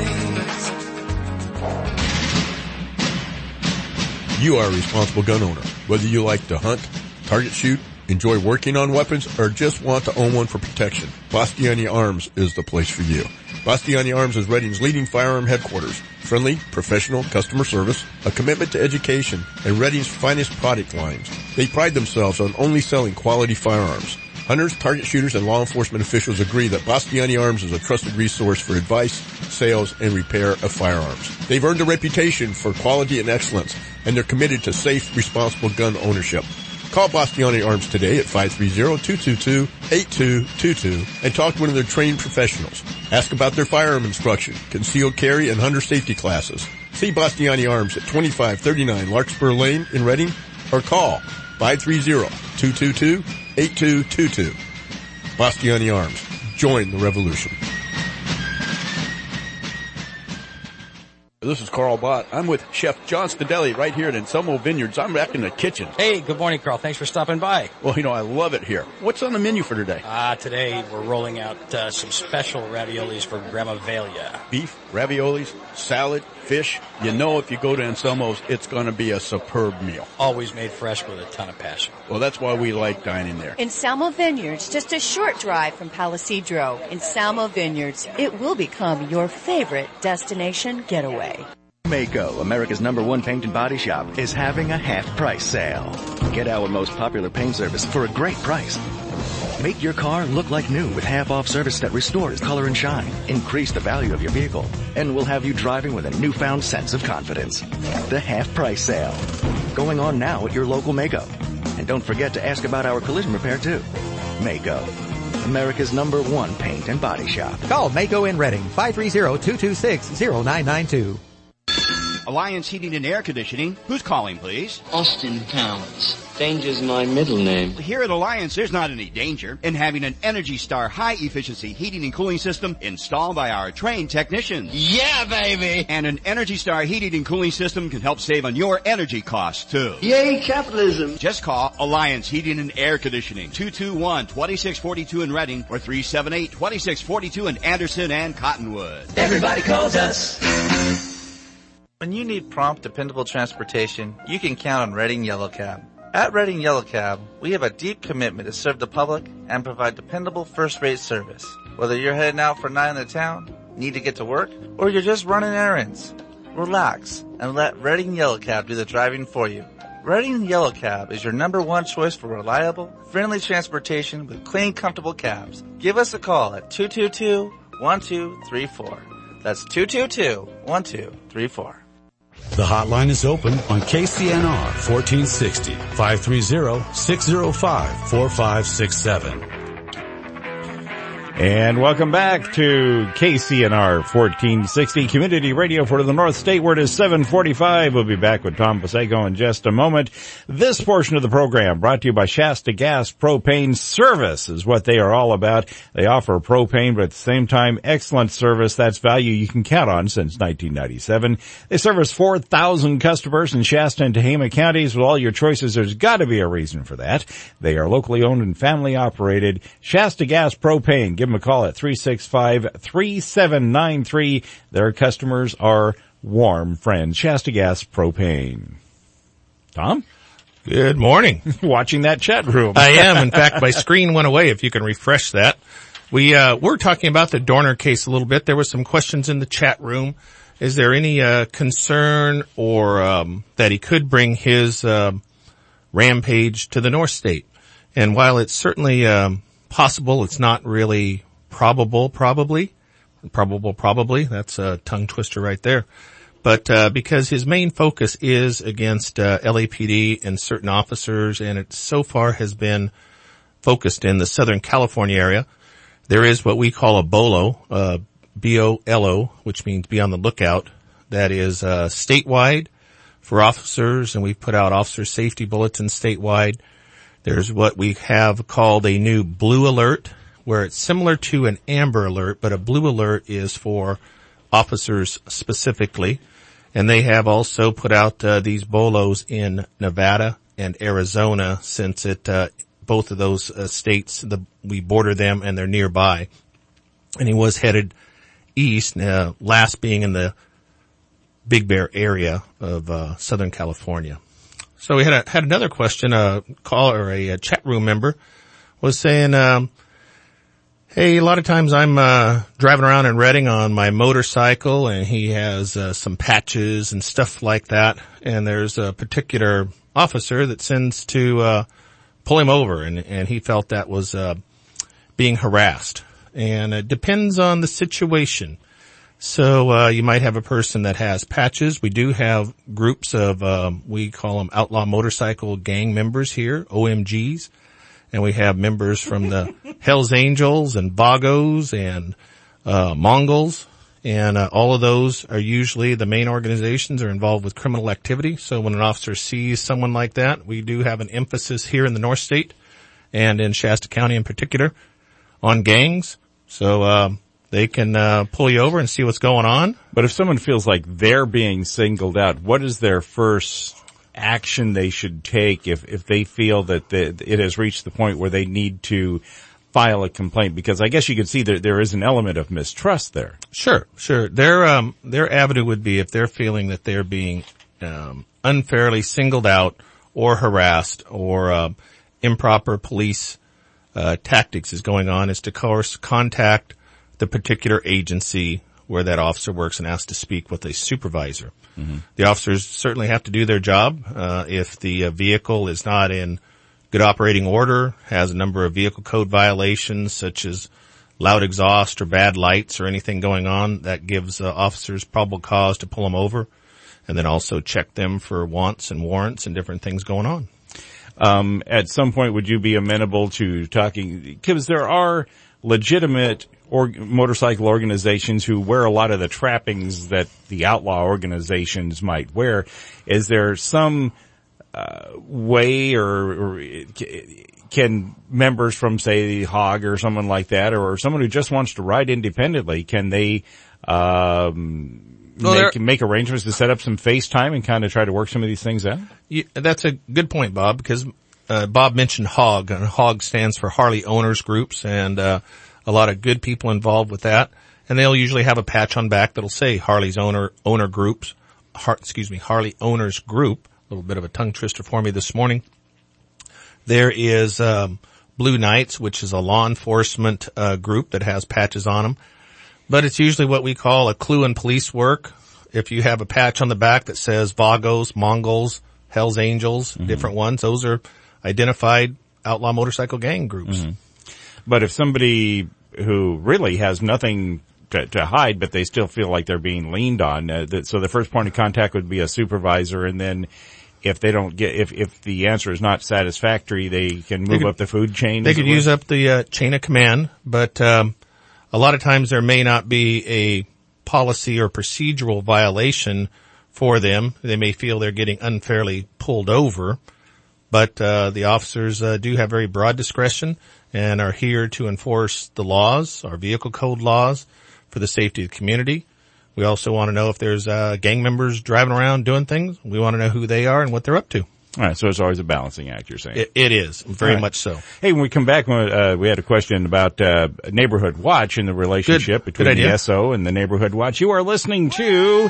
Speaker 24: right.
Speaker 27: You are a responsible gun owner. Whether you like to hunt, target shoot, enjoy working on weapons, or just want to own one for protection, Bastiani Arms is the place for you. Bastiani Arms is Redding's leading firearm headquarters. Friendly, professional customer service, a commitment to education, and Redding's finest product lines. They pride themselves on only selling quality firearms. Hunters, target shooters, and law enforcement officials agree that Bastiani Arms is a trusted resource for advice, sales, and repair of firearms. They've earned a reputation for quality and excellence, and they're committed to safe, responsible gun ownership. Call Bastiani Arms today at 530-222-8222 and talk to one of their trained professionals. Ask about their firearm instruction, concealed carry, and hunter safety classes. See Bastiani Arms at 2539 Larkspur Lane in Redding, or call 530-222-8222. Bastiani Arms. Join the revolution.
Speaker 25: This is Carl Bott. I'm with Chef John Stadelli right here at Anselmo Vineyards. I'm back in the kitchen.
Speaker 2: Hey, good morning, Carl. Thanks for stopping by.
Speaker 25: Well, I love it here. What's on the menu for today?
Speaker 2: Today we're rolling out some special raviolis for Grandma Velia.
Speaker 25: Beef, raviolis, salad, fish. If you go to Anselmo's, it's going to be a superb meal.
Speaker 2: Always made fresh with a ton of passion.
Speaker 25: Well, that's why we like dining there.
Speaker 4: Anselmo Vineyards, just a short drive from Palisadro. Anselmo Vineyards, it will become your favorite destination getaway.
Speaker 7: Maaco, America's #1 paint and body shop, is having a half-price sale. Get our most popular paint service for a great price. Make your car look like new with half-off service that restores color and shine. Increase the value of your vehicle, and we'll have you driving with a newfound sense of confidence. The half-price sale. Going on now at your local Maaco. And don't forget to ask about our collision repair, too. Maaco, America's #1 paint and body shop.
Speaker 8: Call Maaco in Redding, 530-226-0992.
Speaker 9: Alliance Heating and Air Conditioning. Who's calling, please?
Speaker 10: Austin Towns.
Speaker 6: Danger's my middle name.
Speaker 8: Here at Alliance, there's not any danger in having an Energy Star high-efficiency heating and cooling system installed by our trained technicians.
Speaker 6: Yeah, baby!
Speaker 8: And an Energy Star heating and cooling system can help save on your energy costs, too.
Speaker 6: Yay, capitalism!
Speaker 8: Just call Alliance Heating and Air Conditioning, 221-2642 in Reading, or 378-2642 in Anderson and Cottonwood.
Speaker 6: Everybody calls us.
Speaker 9: When you need prompt, dependable transportation, you can count on Reading Yellow Cab. At Reading Yellow Cab, we have a deep commitment to serve the public and provide dependable first-rate service. Whether you're heading out for a night in the town, need to get to work, or you're just running errands, relax and let Reading Yellow Cab do the driving for you. Reading Yellow Cab is your #1 choice for reliable, friendly transportation with clean, comfortable cabs. Give us a call at 222-1234. That's 222-1234.
Speaker 3: The hotline is open on KCNR 1460, 530-605-4567.
Speaker 5: And welcome back to KCNR 1460 Community Radio for the North State, where it is 7:45. We'll be back with Tom Paseco in just a moment. This portion of the program brought to you by Shasta Gas Propane Service is what they are all about. They offer propane, but at the same time, excellent service. That's value you can count on since 1997. They service 4,000 customers in Shasta and Tehama counties. With all your choices, there's got to be a reason for that. They are locally owned and family operated. Shasta Gas Propane. Give them a call at 365-3793. Their customers are warm friends. Shasta Gas Propane. Tom?
Speaker 14: Good morning.
Speaker 5: Watching that chat room.
Speaker 14: I am. In fact, my screen went away. If you can refresh that. We're talking about the Dorner case a little bit. There were some questions in the chat room. Is there any concern or that he could bring his rampage to the North State? And while it's certainly possible, it's not really probable, probably. That's a tongue twister right there. But because his main focus is against LAPD and certain officers, and it so far has been focused in the Southern California area, there is what we call a BOLO, B-O-L-O, which means be on the lookout. That is statewide for officers, and we put out officer safety bulletins statewide. There's what we have called a new blue alert, where it's similar to an amber alert, but a blue alert is for officers specifically. And they have also put out these BOLOs in Nevada and Arizona, since both of those states, we border them and they're nearby. And he was headed east, last being in the Big Bear area of Southern California. So we had another question. A caller, a chat room member, was saying, hey, a lot of times I'm driving around in Reading on my motorcycle, and he has some patches and stuff like that. And there's a particular officer that sends to pull him over, and he felt that was being harassed. And it depends on the situation. So you might have a person that has patches. We do have groups of we call them outlaw motorcycle gang members here, OMGs, and we have members from the Hells Angels and Vagos and Mongols, and all of those are usually the main organizations are involved with criminal activity. So when an officer sees someone like that, we do have an emphasis here in the North State and in Shasta County in particular on gangs. So they can pull you over and see what's going on.
Speaker 5: But if someone feels like they're being singled out, what is their first action they should take if they feel that it has reached the point where they need to file a complaint? Because I guess you could see that there is an element of mistrust there.
Speaker 14: Sure. Their avenue would be if they're feeling that they're being unfairly singled out or harassed, or improper police tactics is going on, is to contact the particular agency where that officer works and ask to speak with a supervisor. Mm-hmm. The officers certainly have to do their job. If the vehicle is not in good operating order, has a number of vehicle code violations such as loud exhaust or bad lights or anything going on, that gives officers probable cause to pull them over, and then also check them for wants and warrants and different things going on.
Speaker 5: At some point, would you be amenable to talking, because there are legitimate motorcycle organizations who wear a lot of the trappings that the outlaw organizations might wear. Is there some way or can members from, say, the Hog or someone like that, or someone who just wants to ride independently, can they make arrangements to set up some FaceTime and kind of try to work some of these things out?
Speaker 14: Yeah, that's a good point, Bob, because Bob mentioned Hog, and Hog stands for Harley Owners Groups, and a lot of good people involved with that. And they'll usually have a patch on back that'll say Harley's Owner Groups, Harley Owners Group. A little bit of a tongue twister for me this morning. There is Blue Knights, which is a law enforcement group that has patches on them. But it's usually what we call a clue in police work. If you have a patch on the back that says Vagos, Mongols, Hells Angels, different ones, those are identified outlaw motorcycle gang groups.
Speaker 5: But if somebody who really has nothing to hide, but they still feel like they're being leaned on, so the first point of contact would be a supervisor, and then if they don't get, if the answer is not satisfactory, they can move up the food chain.
Speaker 14: They could use up the chain of command, but a lot of times there may not be a policy or procedural violation for them. They may feel they're getting unfairly pulled over, but the officers do have very broad discretion and are here to enforce the laws, our vehicle code laws, for the safety of the community. We also want to know if there's gang members driving around doing things. We want to know who they are and what they're up to.
Speaker 5: All right, so it's always a balancing act, you're saying?
Speaker 14: It is, very much so.
Speaker 5: Hey, when we come back, we had a question about Neighborhood Watch and the relationship between the SO and the Neighborhood Watch. You are listening to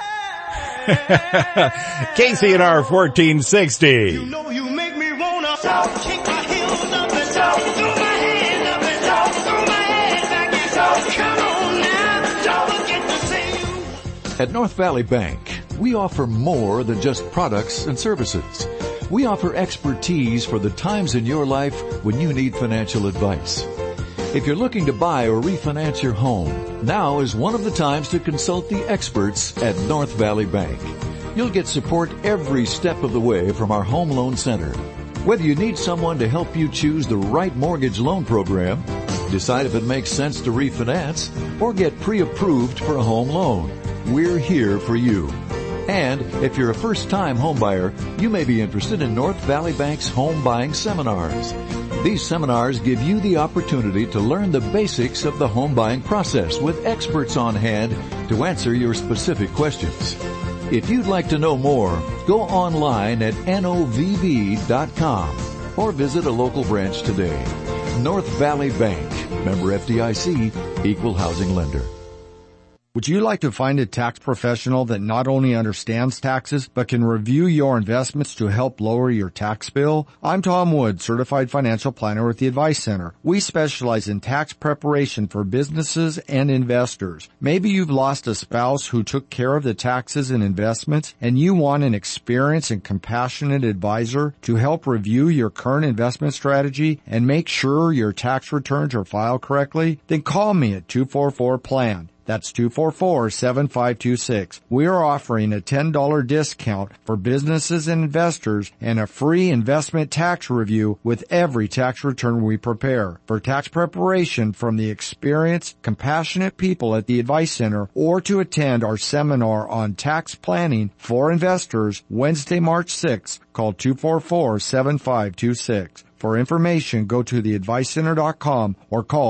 Speaker 5: KCNR 1460.
Speaker 24: You know you make me wanna kick my heels up and talk, throw my hands up and talk, throw my head back and talk. Come on now, don't forget to sing.
Speaker 10: At North Valley Bank, we offer more than just products and services. We offer expertise for the times in your life when you need financial advice. If you're looking to buy or refinance your home, now is one of the times to consult the experts at North Valley Bank. You'll get support every step of the way from our Home Loan Center. Whether you need someone to help you choose the right mortgage loan program, decide if it makes sense to refinance, or get pre-approved for a home loan, we're here for you. And if you're a first-time homebuyer, you may be interested in North Valley Bank's home buying seminars. These seminars give you the opportunity to learn the basics of the home buying process with experts on hand to answer your specific questions. If you'd like to know more, go online at novv.com or visit a local branch today. North Valley Bank, member FDIC, equal housing lender.
Speaker 11: Would you like to find a tax professional that not only understands taxes, but can review your investments to help lower your tax bill? I'm Tom Wood, Certified Financial Planner with the Advice Center. We specialize in tax preparation for businesses and investors. Maybe you've lost a spouse who took care of the taxes and investments, and you want an experienced and compassionate advisor to help review your current investment strategy and make sure your tax returns are filed correctly? Then call me at 244-PLAN. That's 244-7526. We are offering a $10 discount for businesses and investors and a free investment tax review with every tax return we prepare. For tax preparation from the experienced, compassionate people at the Advice Center, or to attend our seminar on tax planning for investors Wednesday, March 6th, call 244-7526. For information, go to theadvicecenter.com or call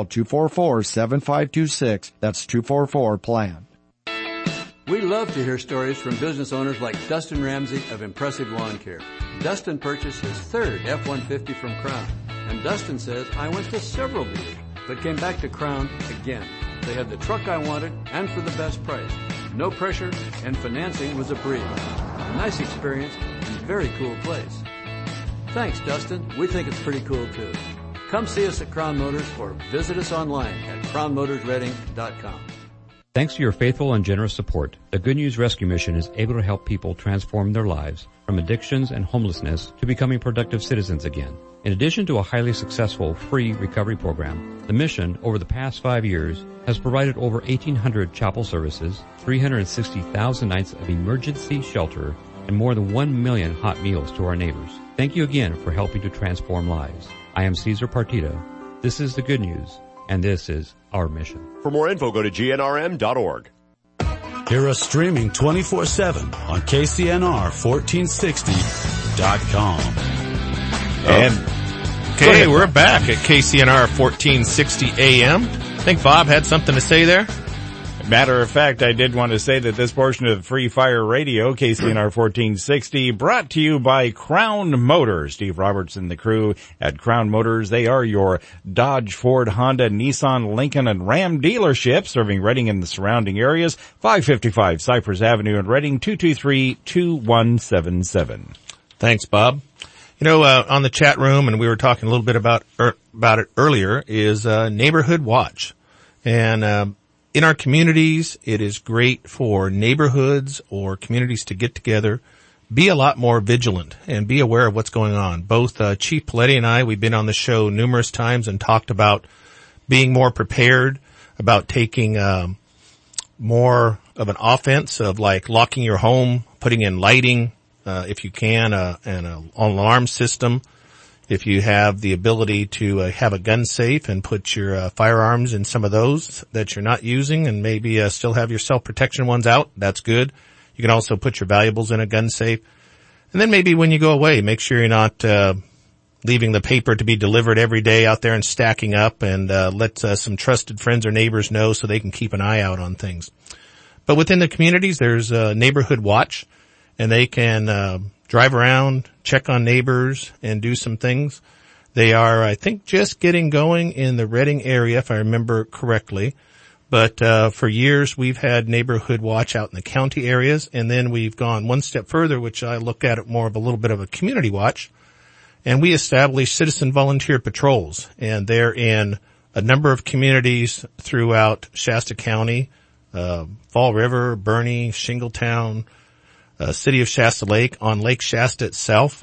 Speaker 11: 244-7526. That's 244-PLAN.
Speaker 12: We love to hear stories from business owners like Dustin Ramsey of Impressive Lawn Care. Dustin purchased his third F-150 from Crown. And Dustin says, I went to several dealers, but came back to Crown again. They had the truck I wanted and for the best price. No pressure, and financing was a breeze. A nice experience and a very cool place. Thanks, Dustin. We think it's pretty cool, too. Come see us at Crown Motors or visit us online at crownmotorsreading.com.
Speaker 13: Thanks to your faithful and generous support, the Good News Rescue Mission is able to help people transform their lives from addictions and homelessness to becoming productive citizens again. In addition to a highly successful free recovery program, the mission, over the past 5 years, has provided over 1,800 chapel services, 360,000 nights of emergency shelter, and more than 1 million hot meals to our neighbors. Thank you again for helping to transform lives. I am Cesar Partida. This is the Good News, and this is our mission.
Speaker 26: For more info, go to gnrm.org.
Speaker 3: Hear us streaming 24/7 on KCNR 1460 And
Speaker 14: okay, we're back at KCNR 1460 AM. I think Bob had something to say there.
Speaker 5: Matter of fact, I did want to say that this portion of Free Fire Radio, KCNR 1460, brought to you by Crown Motors. Steve Roberts and the crew at Crown Motors. They are your Dodge, Ford, Honda, Nissan, Lincoln, and Ram dealership, serving Reading and the surrounding areas. 555 Cypress Avenue in Reading, 223-2177.
Speaker 14: Thanks, Bob. You know, on the chat room, and we were talking a little bit about it earlier, is Neighborhood Watch. And in our communities, it is great for neighborhoods or communities to get together, be a lot more vigilant, and be aware of what's going on. Both Chief Paletti and I, we've been on the show numerous times and talked about being more prepared, about taking more of an offense of like locking your home, putting in lighting, if you can, an alarm system. If you have the ability to have a gun safe and put your firearms in some of those that you're not using and maybe still have your self-protection ones out, that's good. You can also put your valuables in a gun safe. And then maybe when you go away, make sure you're not leaving the paper to be delivered every day out there and stacking up, and let some trusted friends or neighbors know so they can keep an eye out on things. But within the communities, there's a Neighborhood Watch, and they can drive around, check on neighbors, and do some things. They are, I think, just getting going in the Reading area, if I remember correctly. But for years, we've had Neighborhood Watch out in the county areas, and then we've gone one step further, which I look at it more of a little bit of a community watch. And we established citizen volunteer patrols, and they're in a number of communities throughout Shasta County, Fall River, Bernie, Shingletown, City of Shasta Lake, on Lake Shasta itself,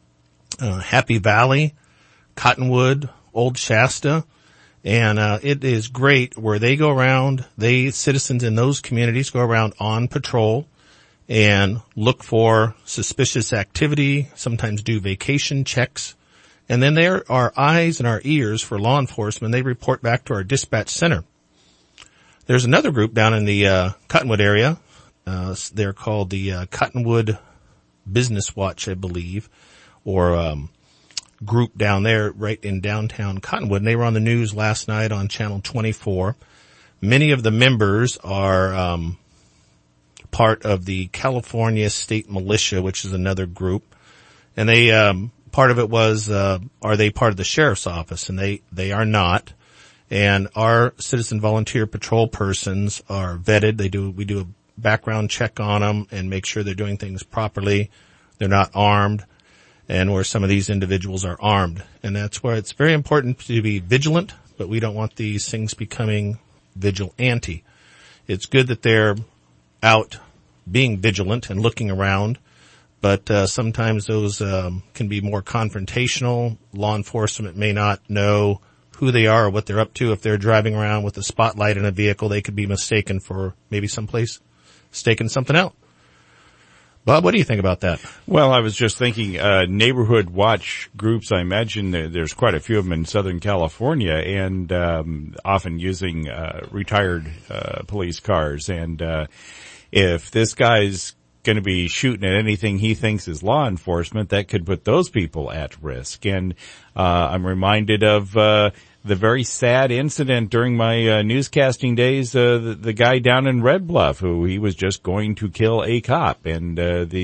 Speaker 14: Happy Valley, Cottonwood, Old Shasta, and it is great where they go around, citizens in those communities go around on patrol and look for suspicious activity, sometimes do vacation checks, and then there are eyes and our ears for law enforcement. They report back to our dispatch center. There's another group down in the Cottonwood area. They're called the Cottonwood Business Watch, I believe, or group down there right in downtown Cottonwood. And they were on the news last night on Channel 24. Many of the members are part of the California State Militia, which is another group. And they part of it was, are they part of the sheriff's office? And they are not. And our citizen volunteer patrol persons are vetted. We do a background check on them and make sure they're doing things properly. They're not armed, and where some of these individuals are armed. And that's where it's very important to be vigilant, but we don't want these things becoming vigilante. It's good that they're out being vigilant and looking around, but sometimes those can be more confrontational. Law enforcement may not know who they are or what they're up to. If they're driving around with a spotlight in a vehicle, they could be mistaken for maybe someplace staking something out. Bob, what do you think about that?
Speaker 5: Well, I was just thinking, neighborhood watch groups, I imagine there's quite a few of them in Southern California, and often using retired police cars. And if this guy's going to be shooting at anything he thinks is law enforcement, that could put those people at risk. And I'm reminded of the very sad incident during my newscasting days, the guy down in Red Bluff who he was just going to kill a cop, and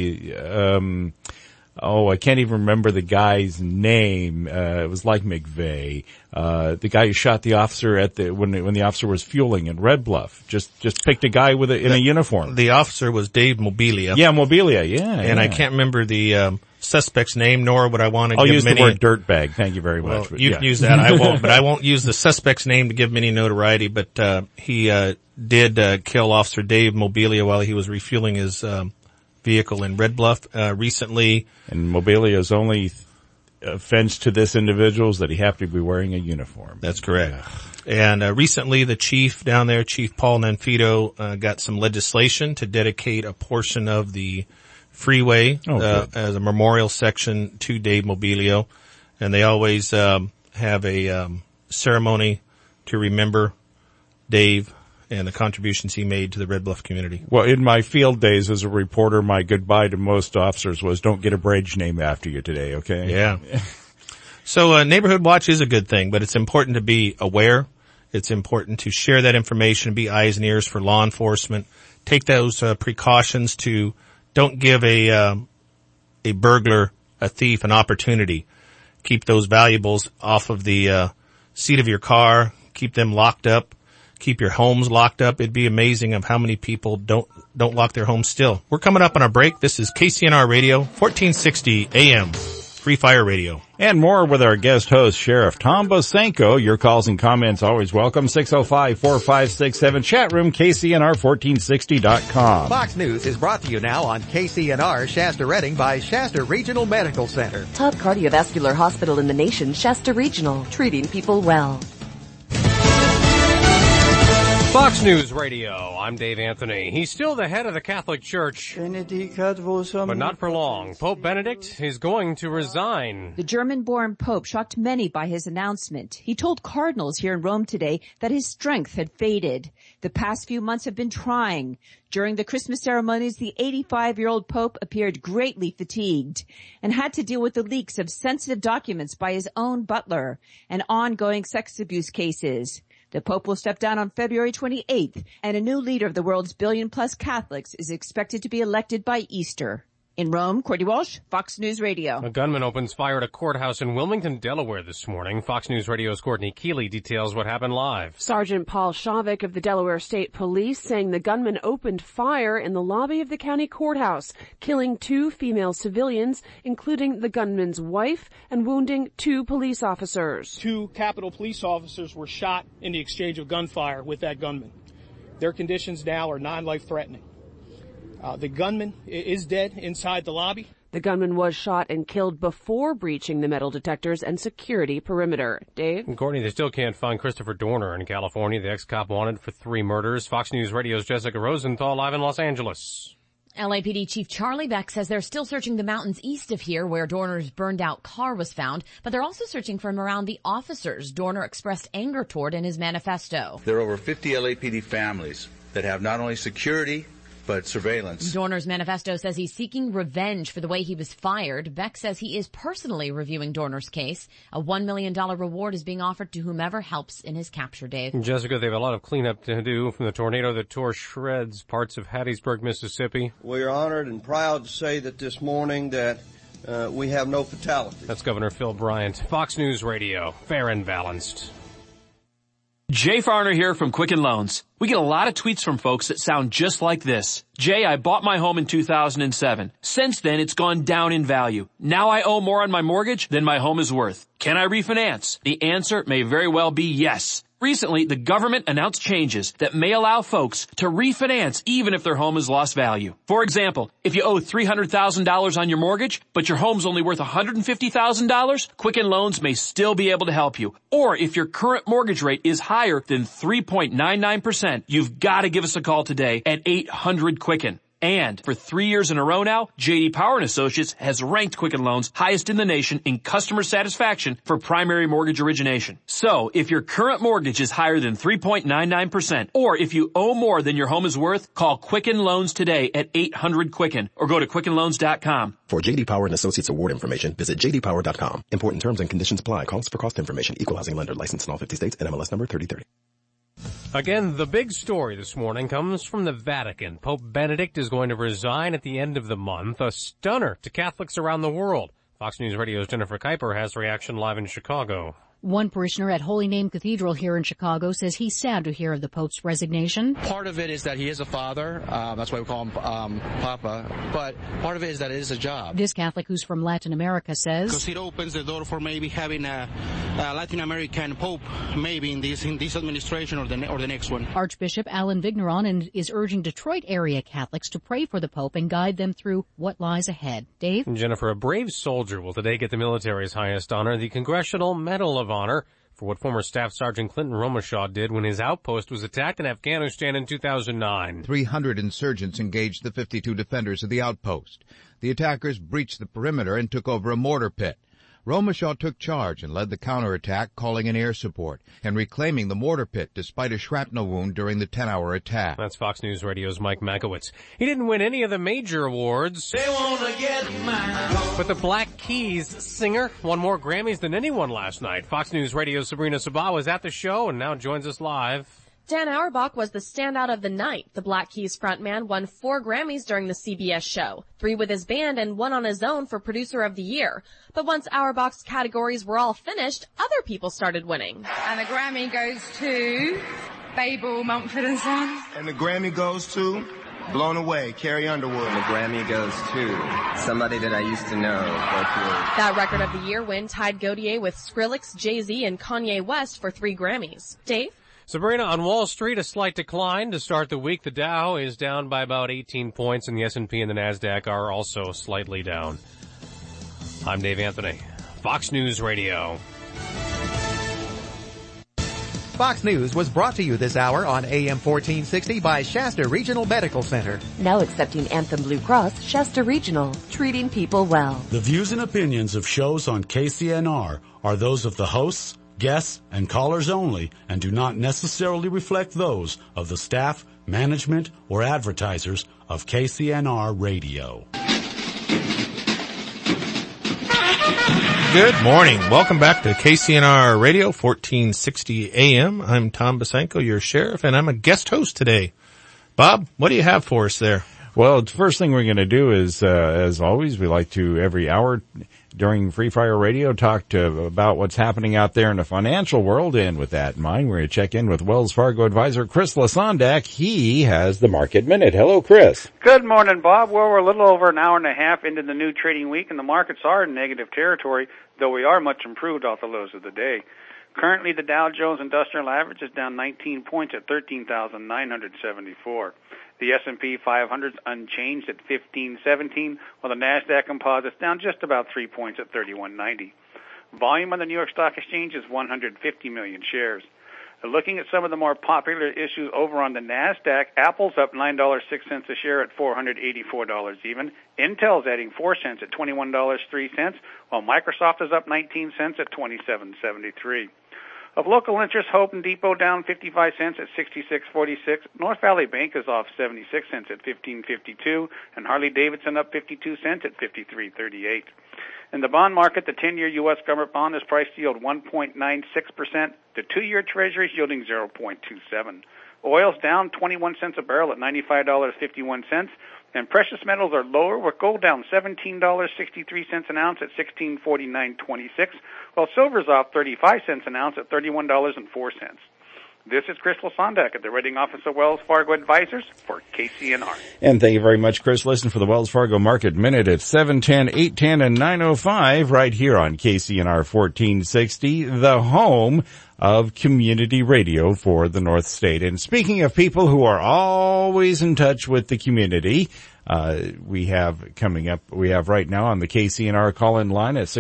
Speaker 5: I can't even remember the guy's name. It was like McVeigh. The guy who shot the officer when the officer was fueling in Red Bluff. Just picked a guy in a uniform.
Speaker 14: The officer was Dave Mobilia.
Speaker 5: Yeah, Mobilia, yeah.
Speaker 14: And I can't remember the suspect's name, nor would I want to
Speaker 5: I'll
Speaker 14: give
Speaker 5: use
Speaker 14: him
Speaker 5: the word dirtbag. Thank you very much.
Speaker 14: Well, you can use that. I won't, but I won't use the suspect's name to give him any notoriety. But he did kill Officer Dave Mobilia while he was refueling his vehicle in Red Bluff recently.
Speaker 5: And Mobilia's only offense to this individual is that he happened to be wearing a uniform.
Speaker 14: That's correct. And recently the chief down there, Chief Paul Nanfito, got some legislation to dedicate a portion of the freeway as a memorial section to Dave Mobilio. And they always have a ceremony to remember Dave and the contributions he made to the Red Bluff community.
Speaker 5: Well, in my field days as a reporter, my goodbye to most officers was, don't get a bridge named after you today, okay?
Speaker 14: Yeah. So Neighborhood Watch is a good thing, but it's important to be aware. It's important to share that information, be eyes and ears for law enforcement. Take those precautions to don't give a burglar, a thief, an opportunity. Keep those valuables off of the seat of your car. Keep them locked up. Keep your homes locked up. It'd be amazing of how many people don't lock their homes still. We're coming up on our break. This is KCNR Radio, 1460 AM. Free Fire Radio.
Speaker 5: And more with our guest host, Sheriff Tom Bosenko. Your calls and comments always welcome. 605-4567. Chat room, KCNR1460.com.
Speaker 15: Fox News is brought to you now on KCNR Shasta Redding by Shasta Regional Medical Center.
Speaker 16: Top cardiovascular hospital in the nation, Shasta Regional, treating people well.
Speaker 17: Fox News Radio, I'm Dave Anthony. He's still the head of the Catholic Church, but not for long. Pope Benedict is going to resign.
Speaker 18: The German-born Pope shocked many by his announcement. He told cardinals here in Rome today that his strength had faded. The past few months have been trying. During the Christmas ceremonies, the 85-year-old Pope appeared greatly fatigued and had to deal with the leaks of sensitive documents by his own butler and ongoing sex abuse cases. The Pope will step down on February 28th, and a new leader of the world's billion-plus Catholics is expected to be elected by Easter. In Rome, Courtney Walsh, Fox News Radio.
Speaker 17: A gunman opens fire at a courthouse in Wilmington, Delaware this morning. Fox News Radio's Courtney Keeley details what happened live.
Speaker 19: Sergeant Paul Shavik of the Delaware State Police saying the gunman opened fire in the lobby of the county courthouse, killing 2 female civilians, including the gunman's wife, and wounding 2 police officers.
Speaker 20: 2 Capitol police officers were shot in the exchange of gunfire with that gunman. Their conditions now are non-life threatening. The gunman is dead inside the lobby.
Speaker 19: The gunman was shot and killed before breaching the metal detectors and security perimeter. Dave?
Speaker 17: And Courtney, they still can't find Christopher Dorner in California, the ex-cop wanted for 3 murders. Fox News Radio's Jessica Rosenthal live in Los Angeles.
Speaker 21: LAPD Chief Charlie Beck says they're still searching the mountains east of here where Dorner's burned-out car was found, but they're also searching for him around the officers Dorner expressed anger toward in his manifesto.
Speaker 22: There are over 50 LAPD families that have not only security, but surveillance.
Speaker 21: Dorner's manifesto says he's seeking revenge for the way he was fired. Beck says he is personally reviewing Dorner's case. A $1 million reward is being offered to whomever helps in his capture, Dave.
Speaker 17: Jessica, they have a lot of cleanup to do from the tornado that tore shreds parts of Hattiesburg, Mississippi.
Speaker 29: We are honored and proud to say that this morning that we have no fatalities.
Speaker 17: That's Governor Phil Bryant. Fox News Radio, fair and balanced.
Speaker 30: Jay Farner here from Quicken Loans. We get a lot of tweets from folks that sound just like this. Jay, I bought my home in 2007. Since then, it's gone down in value. Now I owe more on my mortgage than my home is worth. Can I refinance? The answer may very well be yes. Recently, the government announced changes that may allow folks to refinance even if their home has lost value. For example, if you owe $300,000 on your mortgage, but your home's only worth $150,000, Quicken Loans may still be able to help you. Or if your current mortgage rate is higher than 3.99%, you've got to give us a call today at 800-QUICKEN. And for 3 years in a row now, J.D. Power & Associates has ranked Quicken Loans highest in the nation in customer satisfaction for primary mortgage origination. So, if your current mortgage is higher than 3.99%, or if you owe more than your home is worth, call Quicken Loans today at 800-QUICKEN or go to QuickenLoans.com.
Speaker 31: For J.D. Power & Associates award information, visit jdpower.com. Important terms and conditions apply. Calls for cost information. Equal housing lender. Licensed in all 50 states. NMLS number 3030.
Speaker 17: Again, the big story this morning comes from the Vatican. Pope Benedict is going to resign at the end of the month, a stunner to Catholics around the world. Fox News Radio's Jennifer Kuiper has reaction live in Chicago.
Speaker 32: One parishioner at Holy Name Cathedral here in Chicago says he's sad to hear of the Pope's resignation.
Speaker 33: Part of it is that he is a father. That's why we call him Papa. But part of it is that it is a job.
Speaker 32: This Catholic who's from Latin America says,
Speaker 34: because it opens the door for maybe having a Latin American Pope maybe in this administration or the next one.
Speaker 32: Archbishop Alan Vigneron is urging Detroit area Catholics to pray for the Pope and guide them through what lies ahead. Dave?
Speaker 17: Jennifer, a brave soldier will today get the military's highest honor, the Congressional Medal of Honor, for what former Staff Sergeant Clinton Romeshaw did when his outpost was attacked in Afghanistan in 2009.
Speaker 35: 300 insurgents engaged the 52 defenders of the outpost. The attackers breached the perimeter and took over a mortar pit. Romashaw took charge and led the counterattack, calling in air support and reclaiming the mortar pit despite a shrapnel wound during the 10-hour attack.
Speaker 17: That's Fox News Radio's Mike Makowitz. He didn't win any of the major awards. They wanna get mine. But the Black Keys singer won more Grammys than anyone last night. Fox News Radio's Sabrina Sabah was at the show and now joins us live.
Speaker 1: Dan Auerbach was the standout of the night. The Black Keys frontman won 4 Grammys during the CBS show, 3 with his band and 1 on his own for Producer of the Year. But once Auerbach's categories were all finished, other people started winning.
Speaker 2: And the Grammy goes to Babel, Mumford & Sons.
Speaker 4: And the Grammy goes to Blown Away, Carrie Underwood.
Speaker 6: And the Grammy goes to somebody that I used to know.
Speaker 1: That Record of the Year win tied Gautier with Skrillex, Jay-Z, and Kanye West for 3 Grammys. Dave?
Speaker 17: Sabrina, on Wall Street, a slight decline to start the week. The Dow is down by about 18 points, and the S&P and the NASDAQ are also slightly down. I'm Dave Anthony, Fox News Radio.
Speaker 15: Fox News was brought to you this hour on AM 1460 by Shasta Regional Medical Center.
Speaker 16: Now accepting Anthem Blue Cross, Shasta Regional, treating people well.
Speaker 3: The views and opinions of shows on KCNR are those of the hosts, guests, and callers only, and do not necessarily reflect those of the staff, management, or advertisers of KCNR Radio.
Speaker 14: Good morning. Welcome back to KCNR Radio, 1460 AM. I'm Tom Basenko, your sheriff, and I'm a guest host today. Bob, what do you have for us there?
Speaker 5: Well, the first thing we're going to do is, as always, we like to every hour during Free Fire Radio talk about what's happening out there in the financial world. And with that in mind, we're going to check in with Wells Fargo advisor Chris Lasondak. He has the Market Minute. Hello, Chris.
Speaker 7: Good morning, Bob. Well, we're a little over an hour and a half into the new trading week, and the markets are in negative territory, though we are much improved off the lows of the day. Currently, the Dow Jones Industrial Average is down 19 points at 13,974. The S&P 500 is unchanged at 1517, while the NASDAQ Composite's down just about 3 points at 3190. Volume on the New York Stock Exchange is 150 million shares. Looking at some of the more popular issues over on the NASDAQ, Apple's up $9.06 a share at $484 even. Intel's adding 4 cents at $21.03, while Microsoft is up 19 cents at $27.73. Of local interest, Hope and Depot down 55 cents at 66.46. North Valley Bank is off 76 cents at 15.52, and Harley-Davidson up 52 cents at 53.38. In the bond market, the 10-year U.S. government bond is priced to yield 1.96%. The 2-year Treasury is yielding 0.27. Oil's down 21 cents a barrel at $95.51. And precious metals are lower, with gold down $17.63 an ounce at $16.4926, while silver's off 35 cents an ounce at $31.04. This is Chris Lasondak at the Reading Office of Wells Fargo Advisors for KCNR.
Speaker 5: And thank you very much, Chris. Listen for the Wells Fargo Market Minute at 7:10, 8:10, and 9:05 right here on KCNR 1460, the home of community radio for the North State. And speaking of people who are always in touch with the community, we have right now on the KCNR call-in line at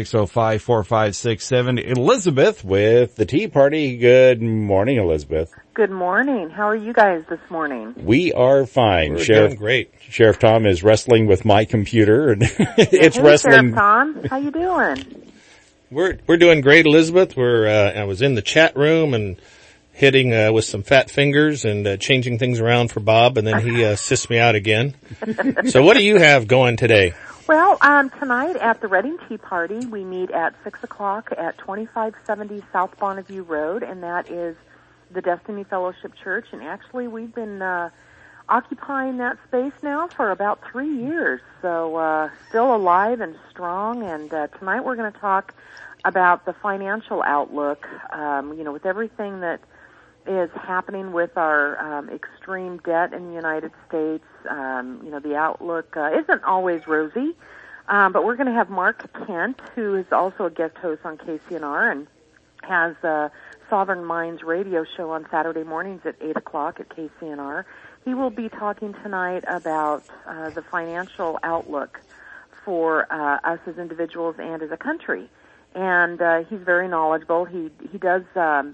Speaker 5: 605-4567, Elizabeth with the Tea Party. Good morning, Elizabeth.
Speaker 8: Good morning. How are you guys this morning?
Speaker 5: We are fine.
Speaker 14: We're doing great.
Speaker 5: Sheriff Tom is wrestling with my computer, and it's wrestling.
Speaker 8: Sheriff Tom, how you doing?
Speaker 14: We're doing great, Elizabeth. I was in the chat room and hitting with some fat fingers and changing things around for Bob, and then he assists me out again. So what do you have going today?
Speaker 8: Well, tonight at the Reading Tea Party, we meet at 6 o'clock at 2570 South Bonneview Road, and that is the Destiny Fellowship Church. And actually, we've been occupying that space now for about 3 years, so still alive and strong. And tonight we're going to talk about the financial outlook, with everything that is happening with our extreme debt in the United States. The outlook isn't always rosy, but we're going to have Mark Kent, who is also a guest host on KCNR and has a Sovereign Minds radio show on Saturday mornings at 8 o'clock at KCNR. He will be talking tonight about the financial outlook for us as individuals and as a country. And he's very knowledgeable. He does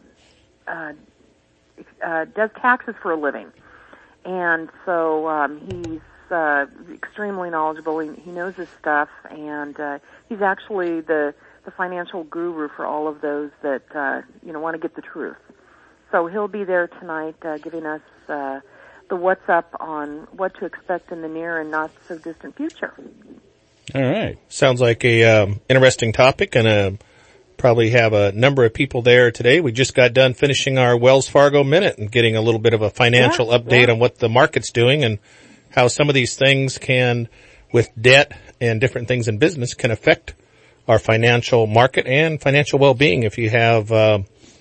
Speaker 8: taxes for a living, and so he's extremely knowledgeable. He knows his stuff, and he's actually the the financial guru for all of those that want to get the truth. So he'll be there tonight, giving us the what's up on what to expect in the near and not so distant future.
Speaker 14: All right, sounds like a interesting topic, and probably have a number of people there today. We just got done finishing our Wells Fargo Minute and getting a little bit of a financial update on what the market's doing and how some of these things can, with debt and different things in business, can affect our financial market and financial well-being if you have a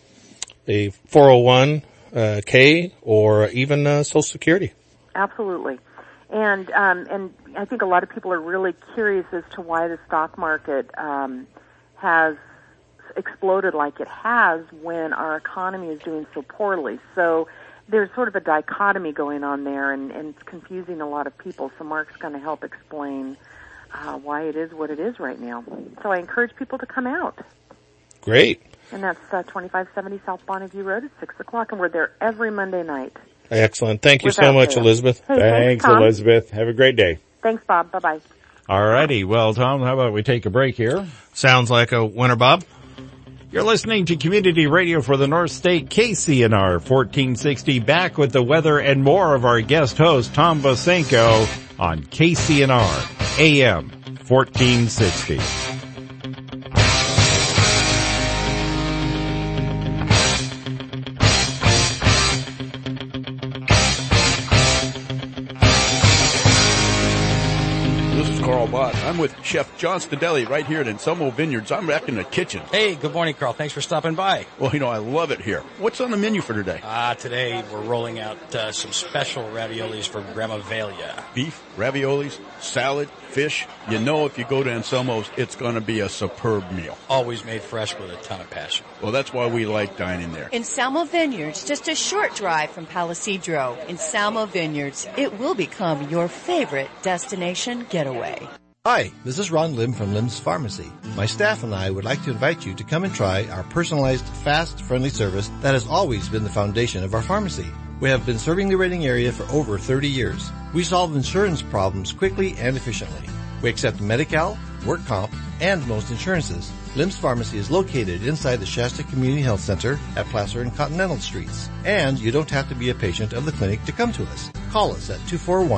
Speaker 14: 401k or even Social Security.
Speaker 8: Absolutely. And I think a lot of people are really curious as to why the stock market has exploded like it has when our economy is doing so poorly. So there's sort of a dichotomy going on there, and it's confusing a lot of people. So Mark's going to help explain why it is what it is right now. So I encourage people to come out.
Speaker 14: Great.
Speaker 8: And that's 2570 South Bonneview Road at 6 o'clock, and we're there every Monday night.
Speaker 14: Excellent. Thank you so much, Elizabeth.
Speaker 8: Hey,
Speaker 5: thanks, Elizabeth. Have a great day.
Speaker 8: Thanks, Bob. Bye-bye.
Speaker 5: All righty. Well, Tom, how about we take a break here?
Speaker 14: Sounds like a winner, Bob.
Speaker 5: You're listening to Community Radio for the North State, KCNR 1460. Back with the weather and more of our guest host, Tom Bosenko, on KCNR AM 1460.
Speaker 9: Carl Bott. I'm with Chef John Stadelli right here at Anselmo Vineyards. I'm back in the kitchen.
Speaker 10: Hey, good morning, Carl. Thanks for stopping by.
Speaker 9: Well, I love it here. What's on the menu for today?
Speaker 10: Today we're rolling out some special raviolis for Grandma Velia.
Speaker 9: Beef, raviolis, salad, fish. You know if you go to Anselmo's, it's going to be a superb meal.
Speaker 10: Always made fresh with a ton of passion.
Speaker 9: Well, that's why we like dining there.
Speaker 11: Anselmo Vineyards, just a short drive from Palisadro. Anselmo Vineyards, it will become your favorite destination getaway.
Speaker 12: Hi, this is Ron Lim from Lim's Pharmacy. My staff and I would like to invite you to come and try our personalized, fast, friendly service that has always been the foundation of our pharmacy. We have been serving the Reading area for over 30 years. We solve insurance problems quickly and efficiently. We accept Medi-Cal, work comp, and most insurances. Lim's Pharmacy is located inside the Shasta Community Health Center at Placer and Continental Streets. And you don't have to be a patient of the clinic to come to us. Call us at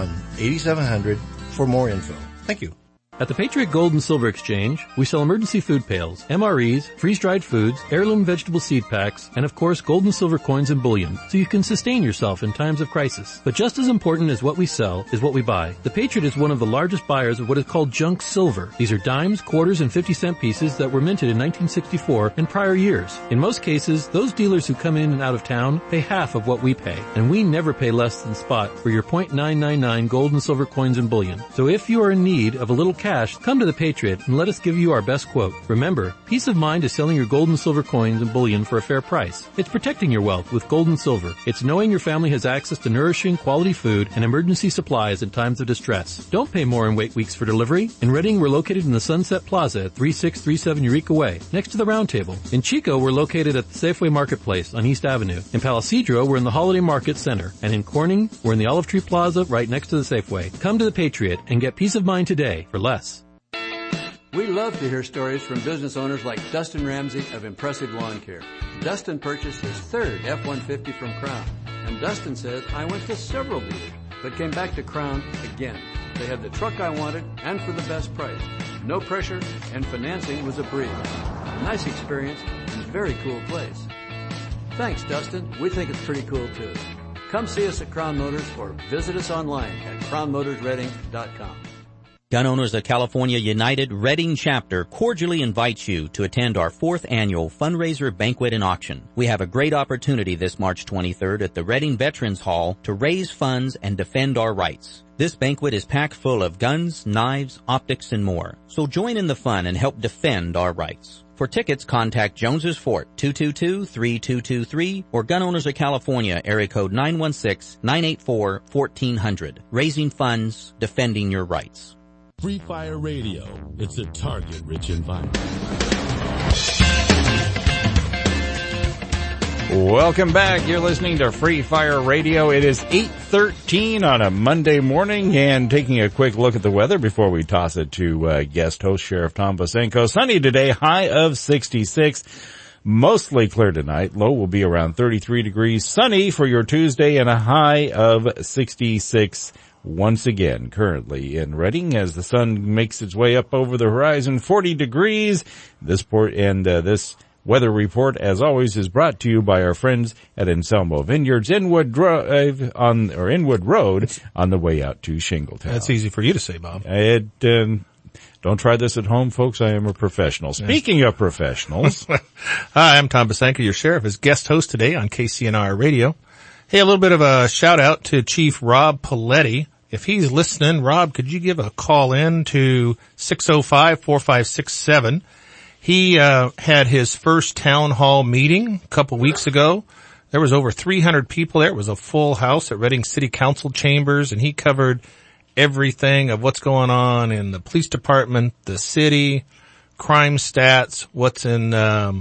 Speaker 12: 241-8700 for more info. Thank you.
Speaker 13: At the Patriot Gold and Silver Exchange, we sell emergency food pails, MREs, freeze-dried foods, heirloom vegetable seed packs, and of course gold and silver coins and bullion, so you can sustain yourself in times of crisis. But just as important as what we sell is what we buy. The Patriot is one of the largest buyers of what is called junk silver. These are dimes, quarters, and 50-cent pieces that were minted in 1964 and prior years. In most cases, those dealers who come in and out of town pay half of what we pay, and we never pay less than spot for your .999 gold and silver coins and bullion. So if you are in need of a little cash, come to the Patriot and let us give you our best quote. Remember, peace of mind is selling your gold and silver coins and bullion for a fair price. It's protecting your wealth with gold and silver. It's knowing your family has access to nourishing, quality food and emergency supplies in times of distress. Don't pay more and wait weeks for delivery. In Reading, we're located in the Sunset Plaza at 3637 Eureka Way, next to the Round Table. In Chico, we're located at the Safeway Marketplace on East Avenue. In Palisadro, we're in the Holiday Market Center. And in Corning, we're in the Olive Tree Plaza right next to the Safeway. Come to the Patriot and get peace of mind today for less.
Speaker 18: We love to hear stories from business owners like Dustin Ramsey of Impressive Lawn Care. Dustin purchased his third F-150 from Crown. And Dustin says, I went to several dealers, but came back to Crown again. They had the truck I wanted and for the best price. No pressure and financing was a breeze. Nice experience and very cool place. Thanks, Dustin. We think it's pretty cool too. Come see us at Crown Motors or visit us online at crownmotorsreading.com.
Speaker 19: Gun Owners of California United Reading Chapter cordially invites you to attend our 4th annual fundraiser banquet and auction. We have a great opportunity this March 23rd at the Reading Veterans Hall to raise funds and defend our rights. This banquet is packed full of guns, knives, optics, and more. So join in the fun and help defend our rights. For tickets, contact Jones's Fort 222-3223 or Gun Owners of California area code 916-984-1400. Raising funds, defending your rights.
Speaker 20: Free Fire Radio. It's a target-rich environment.
Speaker 5: Welcome back. You're listening to Free Fire Radio. It is 8:13 on a Monday morning, and taking a quick look at the weather before we toss it to guest host Sheriff Tom Bosenko. Sunny today, high of 66. Mostly clear tonight. Low will be around 33 degrees. Sunny for your Tuesday and a high of 66 once again currently in Redding as the sun makes its way up over the horizon. 40 degrees. This weather report, as always, is brought to you by our friends at Anselmo Vineyards, Inwood Road on the way out to Shingletown.
Speaker 14: That's easy for you to say, Bob.
Speaker 5: Don't try this at home, folks. I am a professional. Speaking of professionals.
Speaker 14: Hi, I'm Tom Bosenko, your sheriff, as guest host today on KCNR Radio. Hey, a little bit of a shout out to Chief Rob Paletti. If he's listening, Rob, could you give a call in to 605-4567? He had his first town hall meeting a couple weeks ago. There was over 300 people there. It was a full house at Redding City Council chambers, and he covered everything of what's going on in the police department, the city, crime stats, what's in the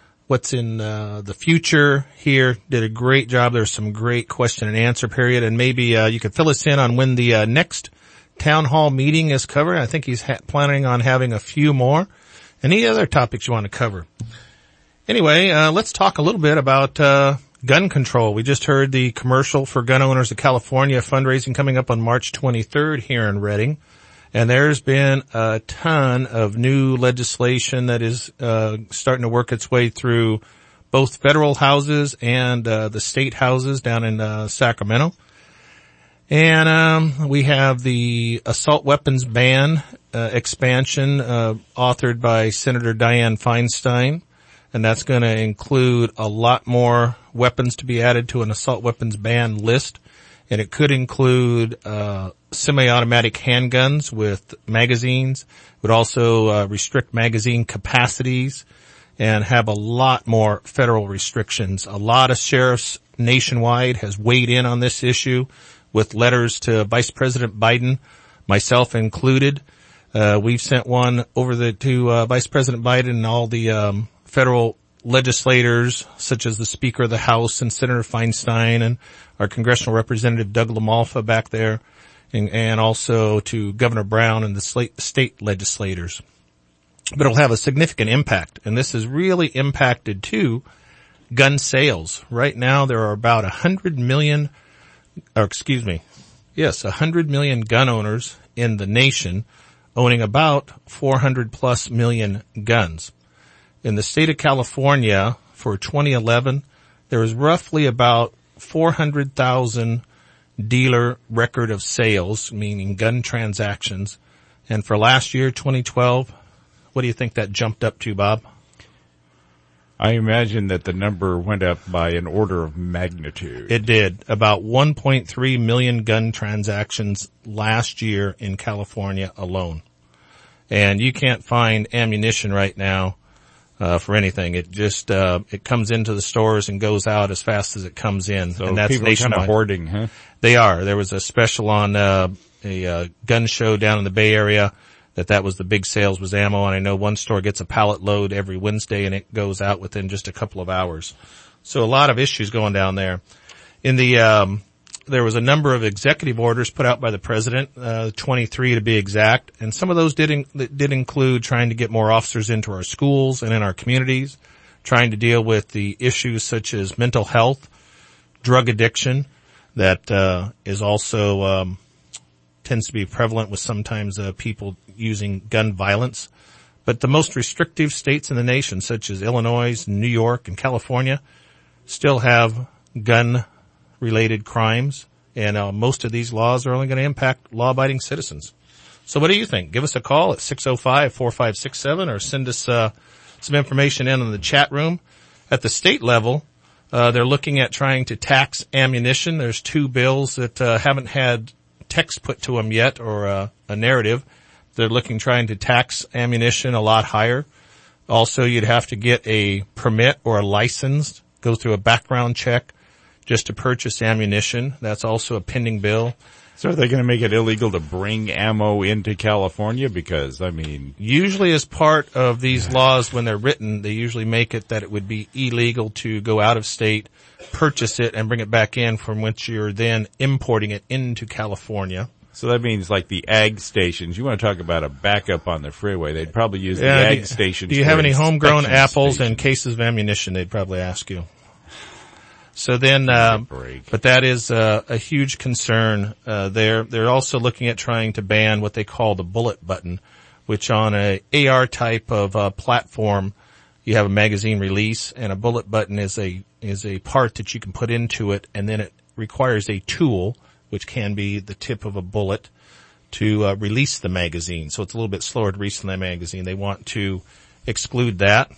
Speaker 14: future here. Did a great job. There's some great question and answer period, and maybe you could fill us in on when the next town hall meeting is covered. I think he's planning on having a few more. Any other topics you want to cover? Anyway, let's talk a little bit about gun control. We just heard the commercial for Gun Owners of California fundraising coming up on March 23rd here in Redding. And there's been a ton of new legislation that is starting to work its way through both federal houses and the state houses down in Sacramento. And we have the assault weapons ban expansion authored by Senator Dianne Feinstein, and that's going to include a lot more weapons to be added to an assault weapons ban list. And it could include semi-automatic handguns with magazines. It would also restrict magazine capacities and have a lot more federal restrictions. A lot of sheriffs nationwide has weighed in on this issue with letters to Vice President Biden, myself included. We've sent one over to Vice President Biden and all the federal legislators, such as the Speaker of the House and Senator Feinstein and our Congressional Representative Doug LaMalfa back there, and also to Governor Brown and the state legislators. But it'll have a significant impact, and this has really impacted, too, gun sales. Right now there are about 100 million gun owners in the nation, owning about 400 plus million guns. In the state of California for 2011, there was roughly about 400,000 dealer record of sales, meaning gun transactions. And for last year, 2012, what do you think that jumped up to, Bob?
Speaker 5: I imagine that the number went up by an order of magnitude.
Speaker 14: It did. About 1.3 million gun transactions last year in California alone. And you can't find ammunition right now for anything. It just it comes into the stores and goes out as fast as it comes in.
Speaker 5: So
Speaker 14: and that's
Speaker 5: people are kind of hoarding, huh?
Speaker 14: They are. There was a special on a gun show down in the Bay Area that was the big sales was ammo, and I know one store gets a pallet load every Wednesday and it goes out within just a couple of hours. So a lot of issues going down there. In the there was a number of executive orders put out by the president, 23 to be exact, and some of those did include trying to get more officers into our schools and in our communities, trying to deal with the issues such as mental health, drug addiction, that is also tends to be prevalent with sometimes people using gun violence. But the most restrictive states in the nation, such as Illinois, New York, and California, still have gun-related crimes, and most of these laws are only going to impact law-abiding citizens. So what do you think? Give us a call at 605-4567 or send us some information in on the chat room. At the state level, they're looking at trying to tax ammunition. There's two bills that haven't had text put to them yet, or a narrative. They're trying to tax ammunition a lot higher. Also, you'd have to get a permit or a license, go through a background check just to purchase ammunition. That's also a pending bill.
Speaker 5: So are they going to make it illegal to bring ammo into California? Because, I mean...
Speaker 14: Usually as part of these laws, when they're written, they usually make it that it would be illegal to go out of state, purchase it, and bring it back in, from which you're then importing it into California.
Speaker 5: So that means like the ag stations. You want to talk about a backup on the freeway. They'd probably use the ag stations.
Speaker 14: Do you have any homegrown apples and cases of ammunition? They'd probably ask you. So then, but that is a huge concern. They're also looking at trying to ban what they call the bullet button, which on a AR type of platform, you have a magazine release, and a bullet button is a part that you can put into it, and then it requires a tool, which can be the tip of a bullet, to release the magazine. So it's a little bit slower to release the magazine. They want to exclude that.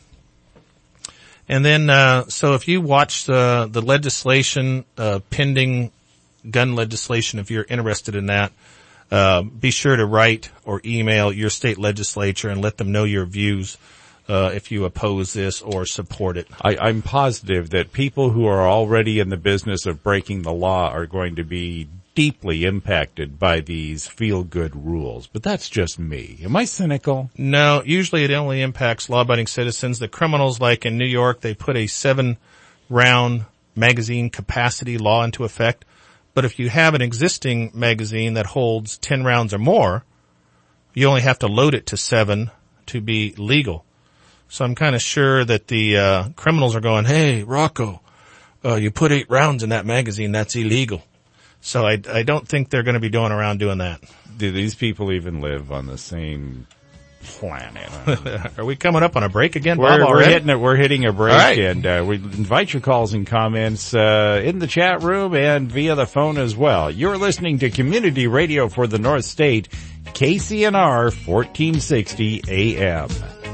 Speaker 14: And then, so if you watch the legislation, pending gun legislation, if you're interested in that, be sure to write or email your state legislature and let them know your views, if you oppose this or support it.
Speaker 5: I'm positive that people who are already in the business of breaking the law are going to be deeply impacted by these feel-good rules, but that's just me. Am I cynical?
Speaker 14: No, usually it only impacts law-abiding citizens. The criminals, like in New York, they put a 7-round magazine capacity law into effect. But if you have an existing magazine that holds 10 rounds or more, you only have to load it to 7 to be legal. So I'm kind of sure that the criminals are going, hey, Rocco, you put 8 rounds in that magazine, that's illegal. So I don't think they're going to be going around doing that.
Speaker 5: Do these people even live on the same planet?
Speaker 14: Are we coming up on a break again,
Speaker 5: Bob,
Speaker 14: Bob?
Speaker 5: We're hitting a break,
Speaker 14: right.
Speaker 5: And we invite your calls and comments in the chat room and via the phone as well. You're listening to Community Radio for the North State, KCNR 1460 AM.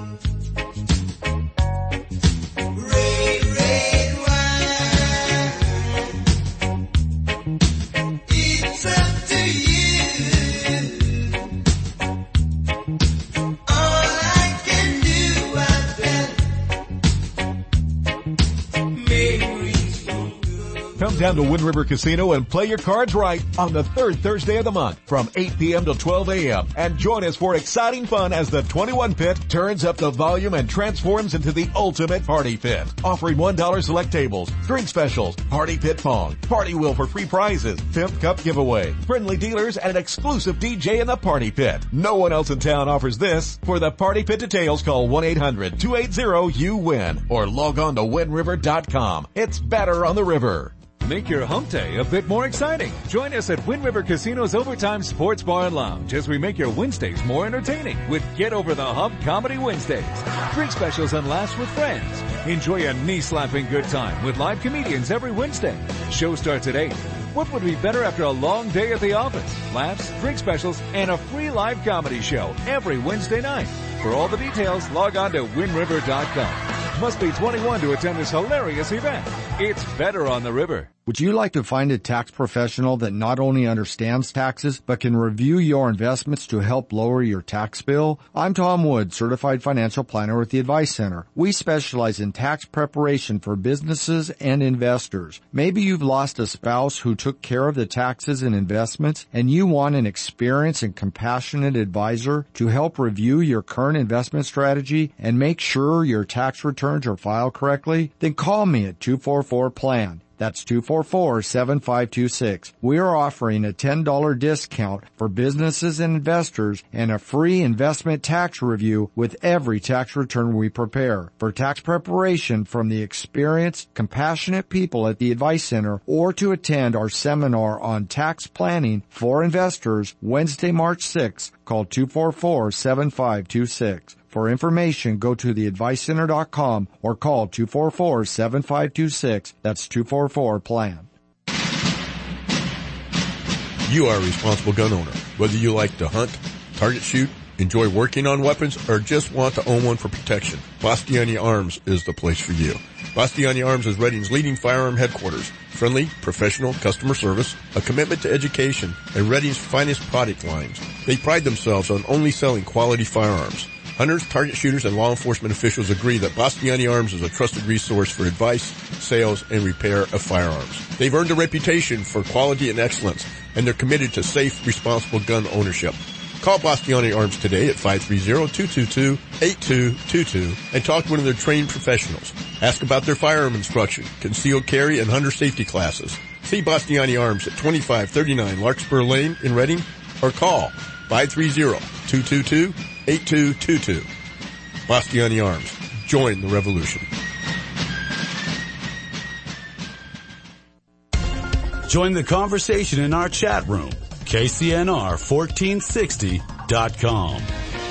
Speaker 21: Come down to Wind River Casino and play your cards right on the third Thursday of the month from 8 p.m. to 12 a.m. And join us for exciting fun as the 21 Pit turns up the volume and transforms into the ultimate party pit. Offering $1 select tables, drink specials, party pit pong, party wheel for free prizes, 5th cup giveaway, friendly dealers, and an exclusive DJ in the party pit. No one else in town offers this. For the party pit details, call 1-800-280-YOU-WIN or log on to windriver.com. It's better on the river.
Speaker 22: Make your hump day a bit more exciting. Join us at Wind River Casino's Overtime Sports Bar and Lounge as we make your Wednesdays more entertaining with Get Over the Hump Comedy Wednesdays. Drink specials and laughs with friends. Enjoy a knee-slapping good time with live comedians every Wednesday. Show starts at 8. What would be better after a long day at the office? Laughs, drink specials, and a free live comedy show every Wednesday night. For all the details, log on to windriver.com. Must be 21 to attend this hilarious event. It's better on the river.
Speaker 23: Would you like to find a tax professional that not only understands taxes, but can review your investments to help lower your tax bill? I'm Tom Wood, Certified Financial Planner with the Advice Center. We specialize in tax preparation for businesses and investors. Maybe you've lost a spouse who took care of the taxes and investments, and you want an experienced and compassionate advisor to help review your current investment strategy and make sure your tax returns are filed correctly? Then call me at 244-PLAN. That's 244-7526. We are offering a $10 discount for businesses and investors and a free investment tax review with every tax return we prepare. For tax preparation from the experienced, compassionate people at the Advice Center or to attend our seminar on tax planning for investors Wednesday, March 6th, call 244-7526. For information, go to theadvicecenter.com or call 244-7526. That's 244-PLAN.
Speaker 9: You are a responsible gun owner. Whether you like to hunt, target shoot, enjoy working on weapons, or just want to own one for protection, Bastiani Arms is the place for you. Bastiani Arms is Reading's leading firearm headquarters. Friendly, professional customer service, a commitment to education, and Reading's finest product lines. They pride themselves on only selling quality firearms. Hunters, target shooters, and law enforcement officials agree that Bastiani Arms is a trusted resource for advice, sales, and repair of firearms. They've earned a reputation for quality and excellence, and they're committed to safe, responsible gun ownership. Call Bastiani Arms today at 530-222-8222 and talk to one of their trained professionals. Ask about their firearm instruction, concealed carry, and hunter safety classes. See Bastiani Arms at 2539 Larkspur Lane in Reading or call 530-222-8222. Bastiani Arms. Join the revolution.
Speaker 3: Join the conversation in our chat room. KCNR1460.com.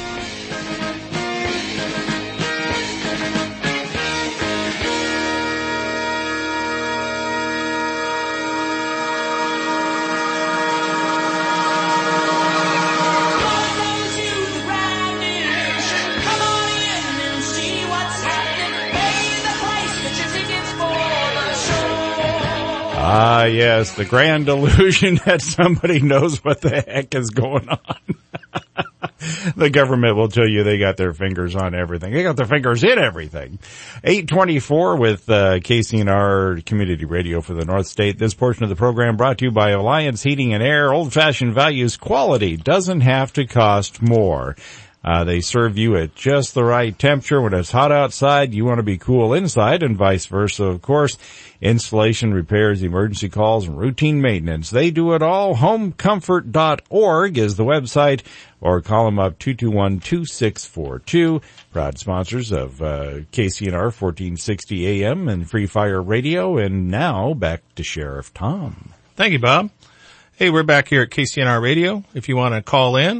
Speaker 5: Ah, yes, the grand illusion that somebody knows what the heck is going on. The government will tell you they got their fingers on everything. They got their fingers in everything. 824 with KCNR Community Radio for the North State. This portion of the program brought to you by Alliance Heating and Air. Old-fashioned values. Quality doesn't have to cost more. They serve you at just the right temperature. When it's hot outside, you want to be cool inside, and vice versa, of course. Installation, repairs, emergency calls, and routine maintenance. They do it all. Homecomfort.org is the website, or call them up 221-2642. Proud sponsors of KCNR 1460 AM and Free Fire Radio. And now back to Sheriff Tom.
Speaker 14: Thank you, Bob. Hey, we're back here at KCNR Radio. If you want to call in,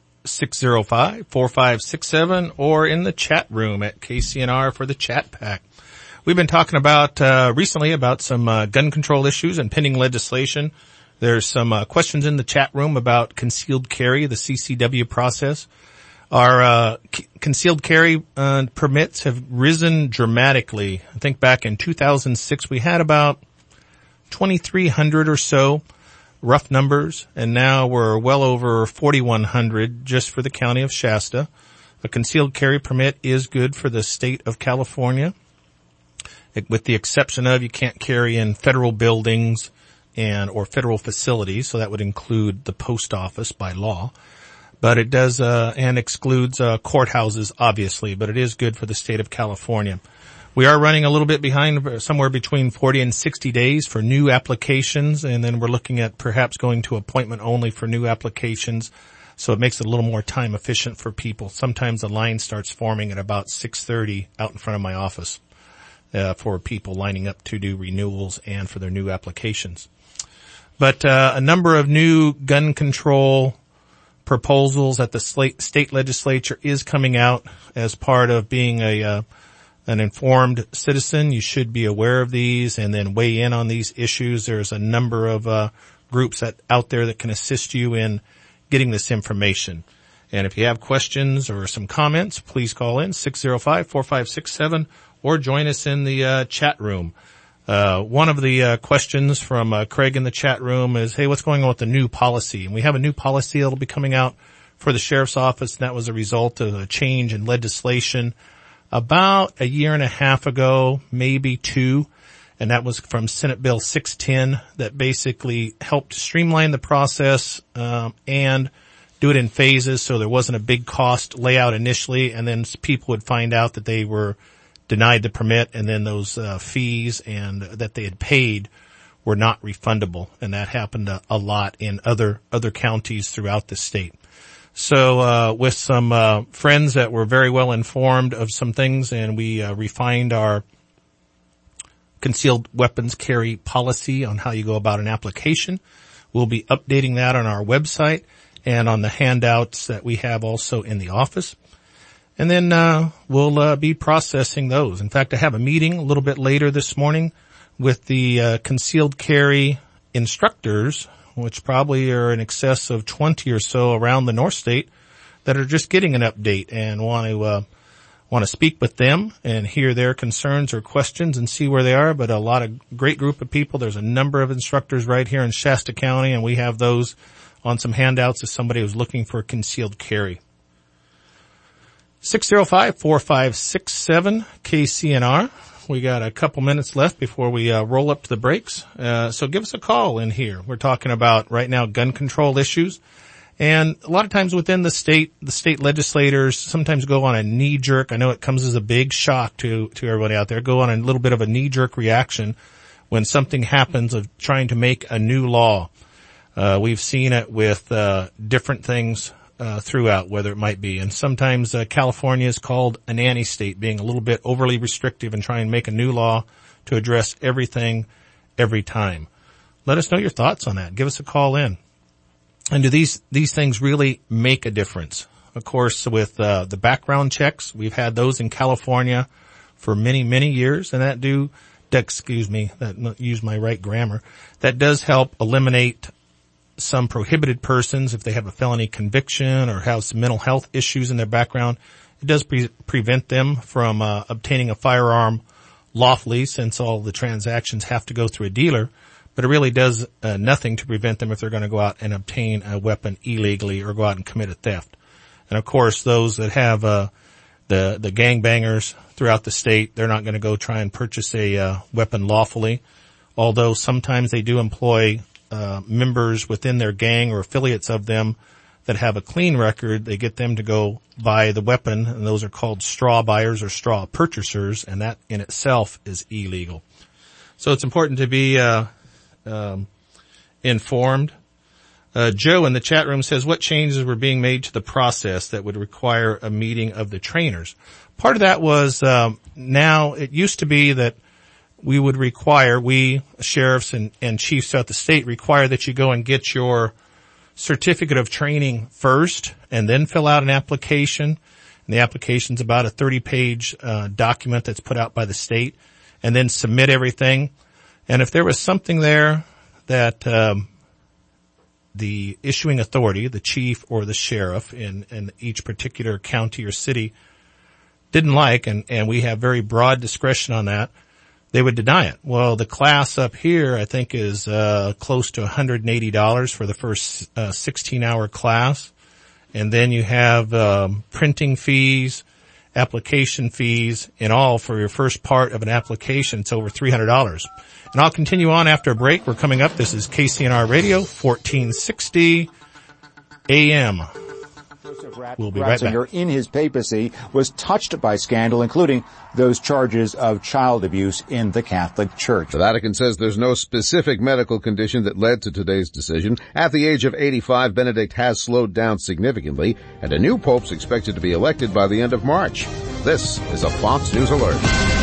Speaker 14: 605-4567, or in the chat room at KCNR for the chat pack. We've been talking about recently about some gun control issues and pending legislation. There's some questions in the chat room about concealed carry, the CCW process. Our concealed carry permits have risen dramatically. I think back in 2006 we had about 2,300 or so, rough numbers, and now we're well over 4,100 just for the county of Shasta. A concealed carry permit is good for the state of California, with the exception of you can't carry in federal buildings or federal facilities, so that would include the post office by law. But it does and excludes courthouses, obviously, but it is good for the state of California. We are running a little bit behind, somewhere between 40 and 60 days for new applications, and then we're looking at perhaps going to appointment only for new applications, so it makes it a little more time efficient for people. Sometimes the line starts forming at about 6:30 out in front of my office for people lining up to do renewals and for their new applications. But a number of new gun control proposals at the state legislature is coming out as part of being an informed citizen. You should be aware of these and then weigh in on these issues. There's a number of groups out there that can assist you in getting this information. And if you have questions or some comments, please call in 605-4567 or join us in the chat room. One of the questions from Craig in the chat room is, hey, what's going on with the new policy? And we have a new policy that will be coming out for the sheriff's office, and that was a result of a change in legislation about a year and a half ago, maybe two, and that was from Senate Bill 610 that basically helped streamline the process and do it in phases so there wasn't a big cost layout initially, and then people would find out that they were denied the permit, and then those fees and that they had paid were not refundable, and that happened a lot in other counties throughout the state. So with some friends that were very well informed of some things, and we refined our concealed weapons carry policy on how you go about an application. We'll be updating that on our website and on the handouts that we have also in the office. And then we'll be processing those. In fact, I have a meeting a little bit later this morning with the concealed carry instructors, which probably are in excess of 20 or so around the North State, that are just getting an update and want to speak with them and hear their concerns or questions and see where they are. But a lot of great group of people. There's a number of instructors right here in Shasta County, and we have those on some handouts if somebody was looking for concealed carry. 605-4567 KCNR. We got a couple minutes left before we roll up to the breaks. So give us a call in here. We're talking about right now gun control issues. And a lot of times within the state legislators sometimes go on a knee jerk. I know it comes as a big shock to everybody out there. Go on a little bit of a knee jerk reaction when something happens of trying to make a new law. We've seen it with different things throughout, whether it might be. And sometimes California is called a nanny state, being a little bit overly restrictive and trying to make a new law to address everything every time. Let us know your thoughts on that. Give us a call in. And do these things really make a difference? Of course, with the background checks, we've had those in California for many, many years, and that use my right grammar, that does help eliminate some prohibited persons if they have a felony conviction or have some mental health issues in their background. It does prevent them from obtaining a firearm lawfully, since all the transactions have to go through a dealer. But it really does nothing to prevent them if they're going to go out and obtain a weapon illegally or go out and commit a theft. And of course, those that have the gangbangers throughout the state, they're not going to go try and purchase a weapon lawfully, although sometimes they do employ members within their gang or affiliates of them that have a clean record. They get them to go buy the weapon, and those are called straw buyers or straw purchasers, and that in itself is illegal. So it's important to be informed. Joe in the chat room says, what changes were being made to the process that would require a meeting of the trainers? Part of that was now it used to be that we sheriffs and chiefs throughout the state require that you go and get your certificate of training first and then fill out an application. And the application's about a 30-page document that's put out by the state, and then submit everything. And if there was something there that the issuing authority, the chief or the sheriff in each particular county or city didn't like, and we have very broad discretion on that, they would deny it. Well, the class up here, I think, is close to $180 for the first 16-hour class. And then you have printing fees, application fees, in all for your first part of an application. It's over $300. And I'll continue on after a break. We're coming up. This is KCNR Radio, 1460 AM. We'll be right back.
Speaker 2: In his papacy was touched by scandal, including those charges of child abuse in the Catholic Church.
Speaker 4: The Vatican says there's no specific medical condition that led to today's decision. At the age of 85, Benedict has slowed down significantly, and a new pope's expected to be elected by the end of March. This is a Fox News Alert.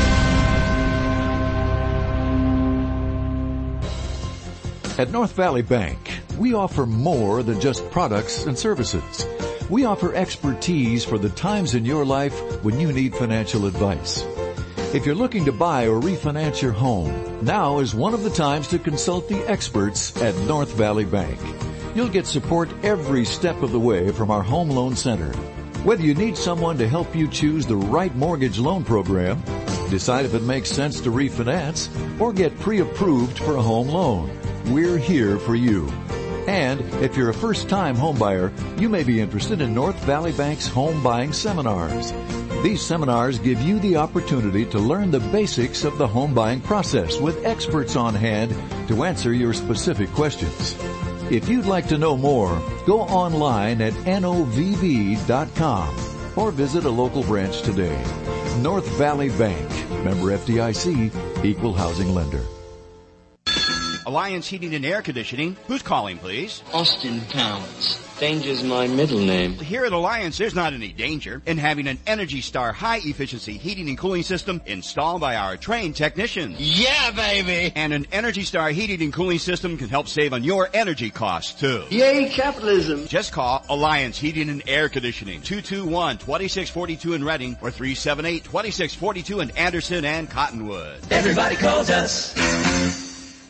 Speaker 6: At North Valley Bank, we offer more than just products and services. We offer expertise for the times in your life when you need financial advice. If you're looking to buy or refinance your home, now is one of the times to consult the experts at North Valley Bank. You'll get support every step of the way from our Home Loan Center. Whether you need someone to help you choose the right mortgage loan program, decide if it makes sense to refinance, or get pre-approved for a home loan, we're here for you. And if you're a first-time homebuyer, you may be interested in North Valley Bank's home buying seminars. These seminars give you the opportunity to learn the basics of the home buying process with experts on hand to answer your specific questions. If you'd like to know more, go online at novv.com or visit a local branch today. North Valley Bank, member FDIC, equal housing lender.
Speaker 24: Alliance Heating and Air Conditioning. Who's calling, please?
Speaker 25: Austin Pounds. Danger's my middle name.
Speaker 24: Here at Alliance, there's not any danger in having an Energy Star high-efficiency heating and cooling system installed by our trained technicians.
Speaker 25: Yeah, baby!
Speaker 24: And an Energy Star heating and cooling system can help save on your energy costs, too.
Speaker 25: Yay, capitalism!
Speaker 24: Just call Alliance Heating and Air Conditioning, 221-2642 in Reading, or 378-2642 in Anderson and Cottonwood.
Speaker 25: Everybody calls us.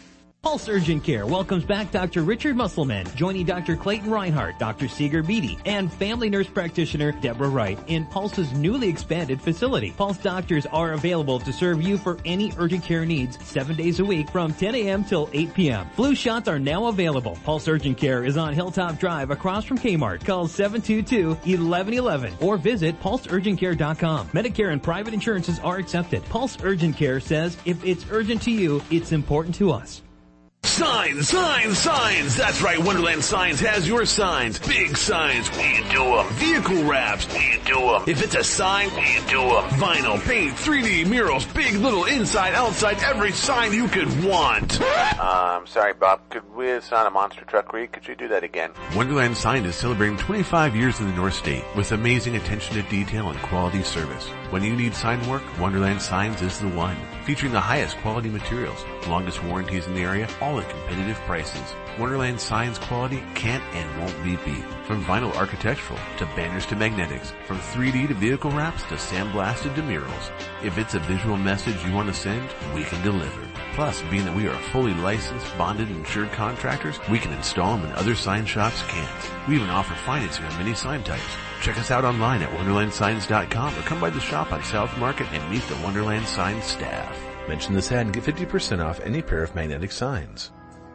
Speaker 1: Pulse Urgent Care welcomes back Dr. Richard Musselman, joining Dr. Clayton Reinhardt, Dr. Seeger Beatty, and family nurse practitioner Deborah Wright in Pulse's newly expanded facility. Pulse doctors are available to serve you for any urgent care needs 7 days a week from 10 a.m. till 8 p.m. Flu shots are now available. Pulse Urgent Care is on Hilltop Drive across from Kmart. Call 722-1111 or visit pulseurgentcare.com. Medicare and private insurances are accepted. Pulse Urgent Care says if it's urgent to you, it's important to us.
Speaker 7: Signs, signs, signs. That's right, Wonderland Signs has your signs. Big signs, we do them. Vehicle wraps, we do them. If it's a sign, we do them. Vinyl, paint, 3D murals, big, little, inside, outside, every sign you could want.
Speaker 15: Sorry, Bob. Could we sign a monster truck read? Could you do that again?
Speaker 7: Wonderland Sign is celebrating 25 years in the North State with amazing attention to detail and quality service. When you need sign work, Wonderland Signs is the one. Featuring the highest quality materials, longest warranties in the area, all at competitive prices. Wonderland Signs quality can't and won't be beat. From vinyl architectural to banners to magnetics, from 3D to vehicle wraps to sandblasted to murals. If it's a visual message you want to send, we can deliver. Plus, being that we are fully licensed, bonded, and insured contractors, we can install them when other sign shops can't. We even offer financing on many sign types. Check us out online at WonderlandSigns.com or come by the shop on South Market and meet the Wonderland Signs staff.
Speaker 16: Mention this ad and get 50% off any pair of magnetic signs.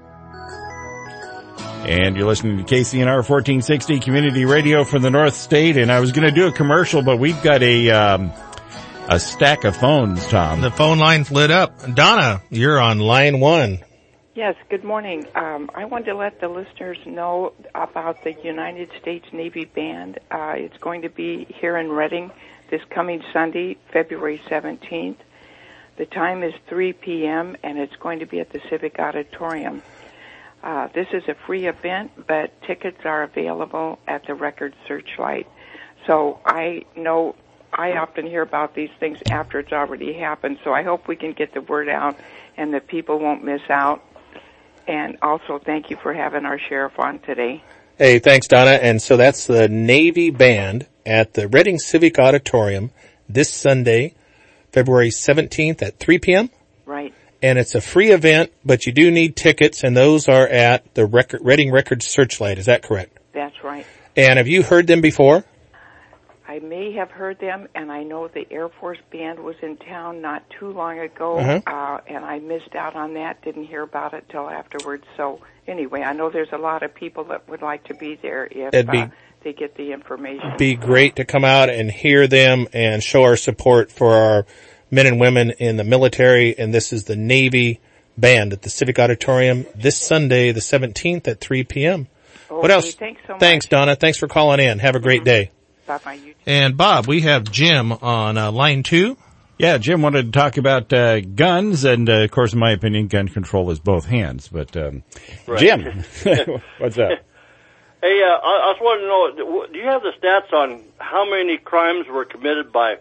Speaker 5: And you're listening to KCNR 1460 Community Radio from the North State. And I was going to do a commercial, but we've got a stack of phones, Tom.
Speaker 14: The phone line's lit up. Donna, you're on line 1.
Speaker 17: Yes, good morning. I wanted to let the listeners know about the United States Navy Band. It's going to be here in Reading this coming Sunday, February 17th. The time is 3 p.m., and it's going to be at the Civic Auditorium. This is a free event, but tickets are available at the Record Searchlight. So I know I often hear about these things after it's already happened, so I hope we can get the word out and that people won't miss out. And also, thank you for having our sheriff on today.
Speaker 14: Hey, thanks, Donna. And so that's the Navy Band at the Reading Civic Auditorium this Sunday, February 17th at 3 p.m.
Speaker 17: Right.
Speaker 14: And it's a free event, but you do need tickets, and those are at the Reading Record Searchlight. Is that correct?
Speaker 17: That's right.
Speaker 14: And have you heard them before?
Speaker 17: I may have heard them, and I know the Air Force Band was in town not too long ago, and I missed out on that, didn't hear about it till afterwards. So anyway, I know there's a lot of people that would like to be there if they get the information.
Speaker 14: It'd be great to come out and hear them and show our support for our men and women in the military, and this is the Navy Band at the Civic Auditorium this Sunday, the 17th at 3 p.m.
Speaker 17: Okay,
Speaker 14: what else?
Speaker 17: Thanks so much.
Speaker 14: Thanks, Donna. Thanks for calling in. Have a great day.
Speaker 17: Bye-bye. You too.
Speaker 14: And Bob, we have Jim on line 2.
Speaker 5: Yeah, Jim wanted to talk about guns, and of course, in my opinion, gun control is both hands. But
Speaker 26: right.
Speaker 5: Jim, what's up?
Speaker 26: Hey, I just wanted to know, do you have the stats on how many crimes were committed by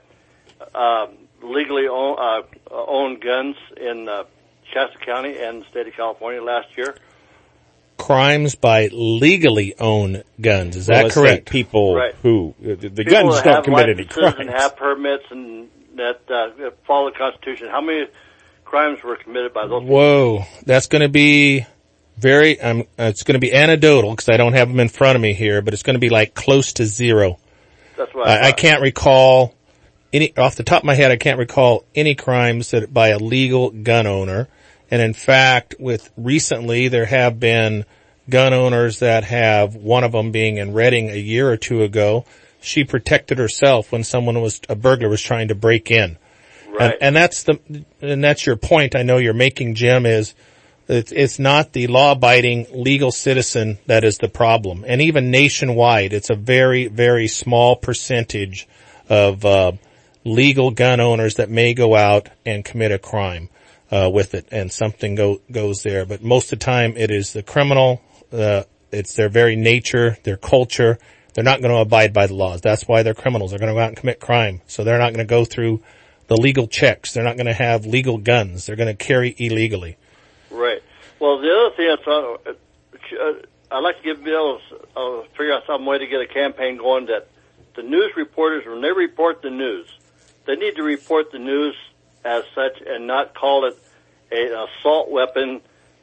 Speaker 26: legally owned guns in Shasta County and the state of California last year?
Speaker 14: Crimes by legally owned guns. Is that correct?
Speaker 5: People who the
Speaker 26: people
Speaker 5: guns don't commit any crimes.
Speaker 26: And have permits and that follow the Constitution. How many crimes were committed by those people?
Speaker 14: Whoa, that's going to be very. It's going to be anecdotal because I don't have them in front of me here, but it's going to be like close to zero.
Speaker 26: That's what
Speaker 14: I can't recall any off the top of my head. I can't recall any crimes that by a legal gun owner. And in fact, recently there have been gun owners that have, one of them being in Reading a year or two ago, she protected herself when a burglar was trying to break in.
Speaker 26: Right.
Speaker 14: And that's your point I know you're making, Jim, is it's not the law-abiding legal citizen that is the problem. And even nationwide, it's a very, very small percentage of legal gun owners that may go out and commit a crime with it, and something goes there. But most of the time it is the criminal, it's their very nature, their culture. They're not going to abide by the laws. That's why they're criminals. They're going to go out and commit crime. So they're not going to go through the legal checks. They're not going to have legal guns. They're going to carry illegally.
Speaker 26: Right. Well, the other thing I'd like to give Bill, figure out some way to get a campaign going that the news reporters, when they report the news, they need to report the news as such and not call it an assault weapon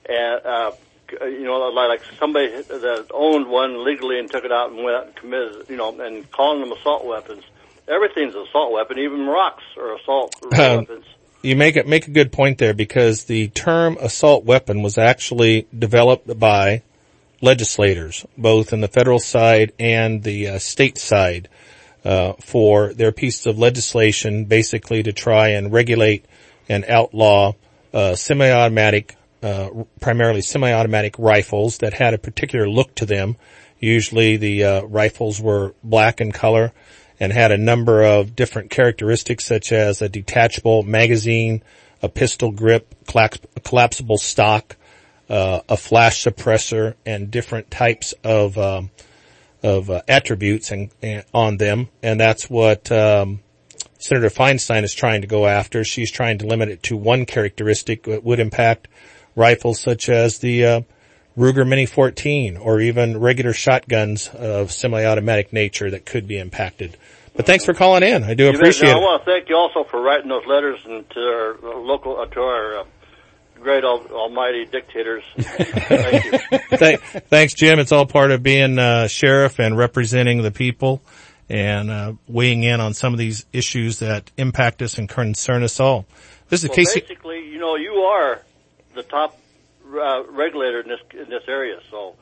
Speaker 26: and like somebody that owned one legally and took it out and went out and committed, and calling them assault weapons. Everything's an assault weapon, even rocks are assault weapons.
Speaker 14: You make a good point there, because the term assault weapon was actually developed by legislators, both in the federal side and the state side, for their pieces of legislation, basically to try and regulate and outlaw semi-automatic, primarily semi-automatic rifles that had a particular look to them. Usually the rifles were black in color and had a number of different characteristics, such as a detachable magazine, a pistol grip, collapsible stock, a flash suppressor, and different types of attributes on them. And that's what Senator Feinstein is trying to go after. She's trying to limit it to one characteristic that would impact rifles such as the Ruger Mini 14, or even regular shotguns of semi-automatic nature that could be impacted. But thanks for calling in. I do appreciate it.
Speaker 26: I want to thank you also for writing those letters and to our to our great almighty dictators. Thank you.
Speaker 14: Thanks, Jim. It's all part of being sheriff and representing the people and weighing in on some of these issues that impact us and concern us all. This is Casey.
Speaker 26: Basically, you are the top regulator in this area,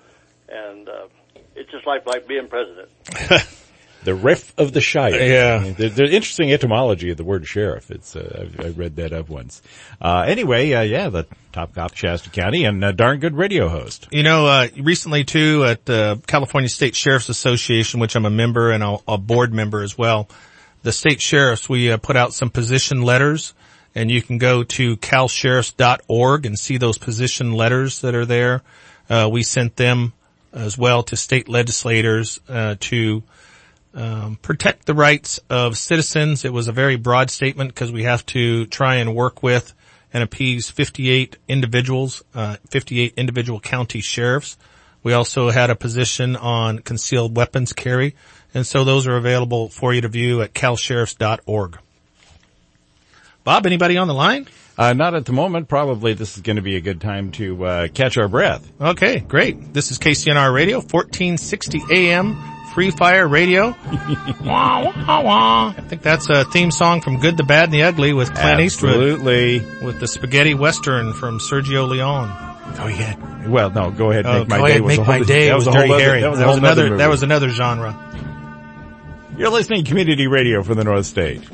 Speaker 26: it's just like being president.
Speaker 5: The riff of the Shire.
Speaker 14: Yeah.
Speaker 5: The interesting etymology of the word sheriff. It's, I read that up once. Anyway, the top cop of Shasta County and a darn good radio host.
Speaker 14: Recently too at the California State Sheriff's Association, which I'm a member and a board member as well, the state sheriffs, we put out some position letters, and you can go to calsheriffs.org and see those position letters that are there. We sent them as well to state legislators, to protect the rights of citizens. It was a very broad statement because we have to try and work with and appease 58 individual county sheriffs. We also had a position on concealed weapons carry, and so those are available for you to view at calsheriffs.org. Bob, anybody on the line?
Speaker 5: Not at the moment. Probably this is going to be a good time to catch our breath.
Speaker 14: Okay, great. This is KCNR Radio, 1460 AM. Free Fire Radio. Wah, wah, wah. I think that's a theme song from Good, the Bad, and the Ugly with Clint
Speaker 5: Eastwood.
Speaker 14: With the spaghetti western from Sergio Leone.
Speaker 5: Go ahead. Well, no, Go Ahead, Make My Day.
Speaker 14: Make My Day. That was Dirty Harry. That was another genre.
Speaker 5: You're listening to Community Radio from the North State.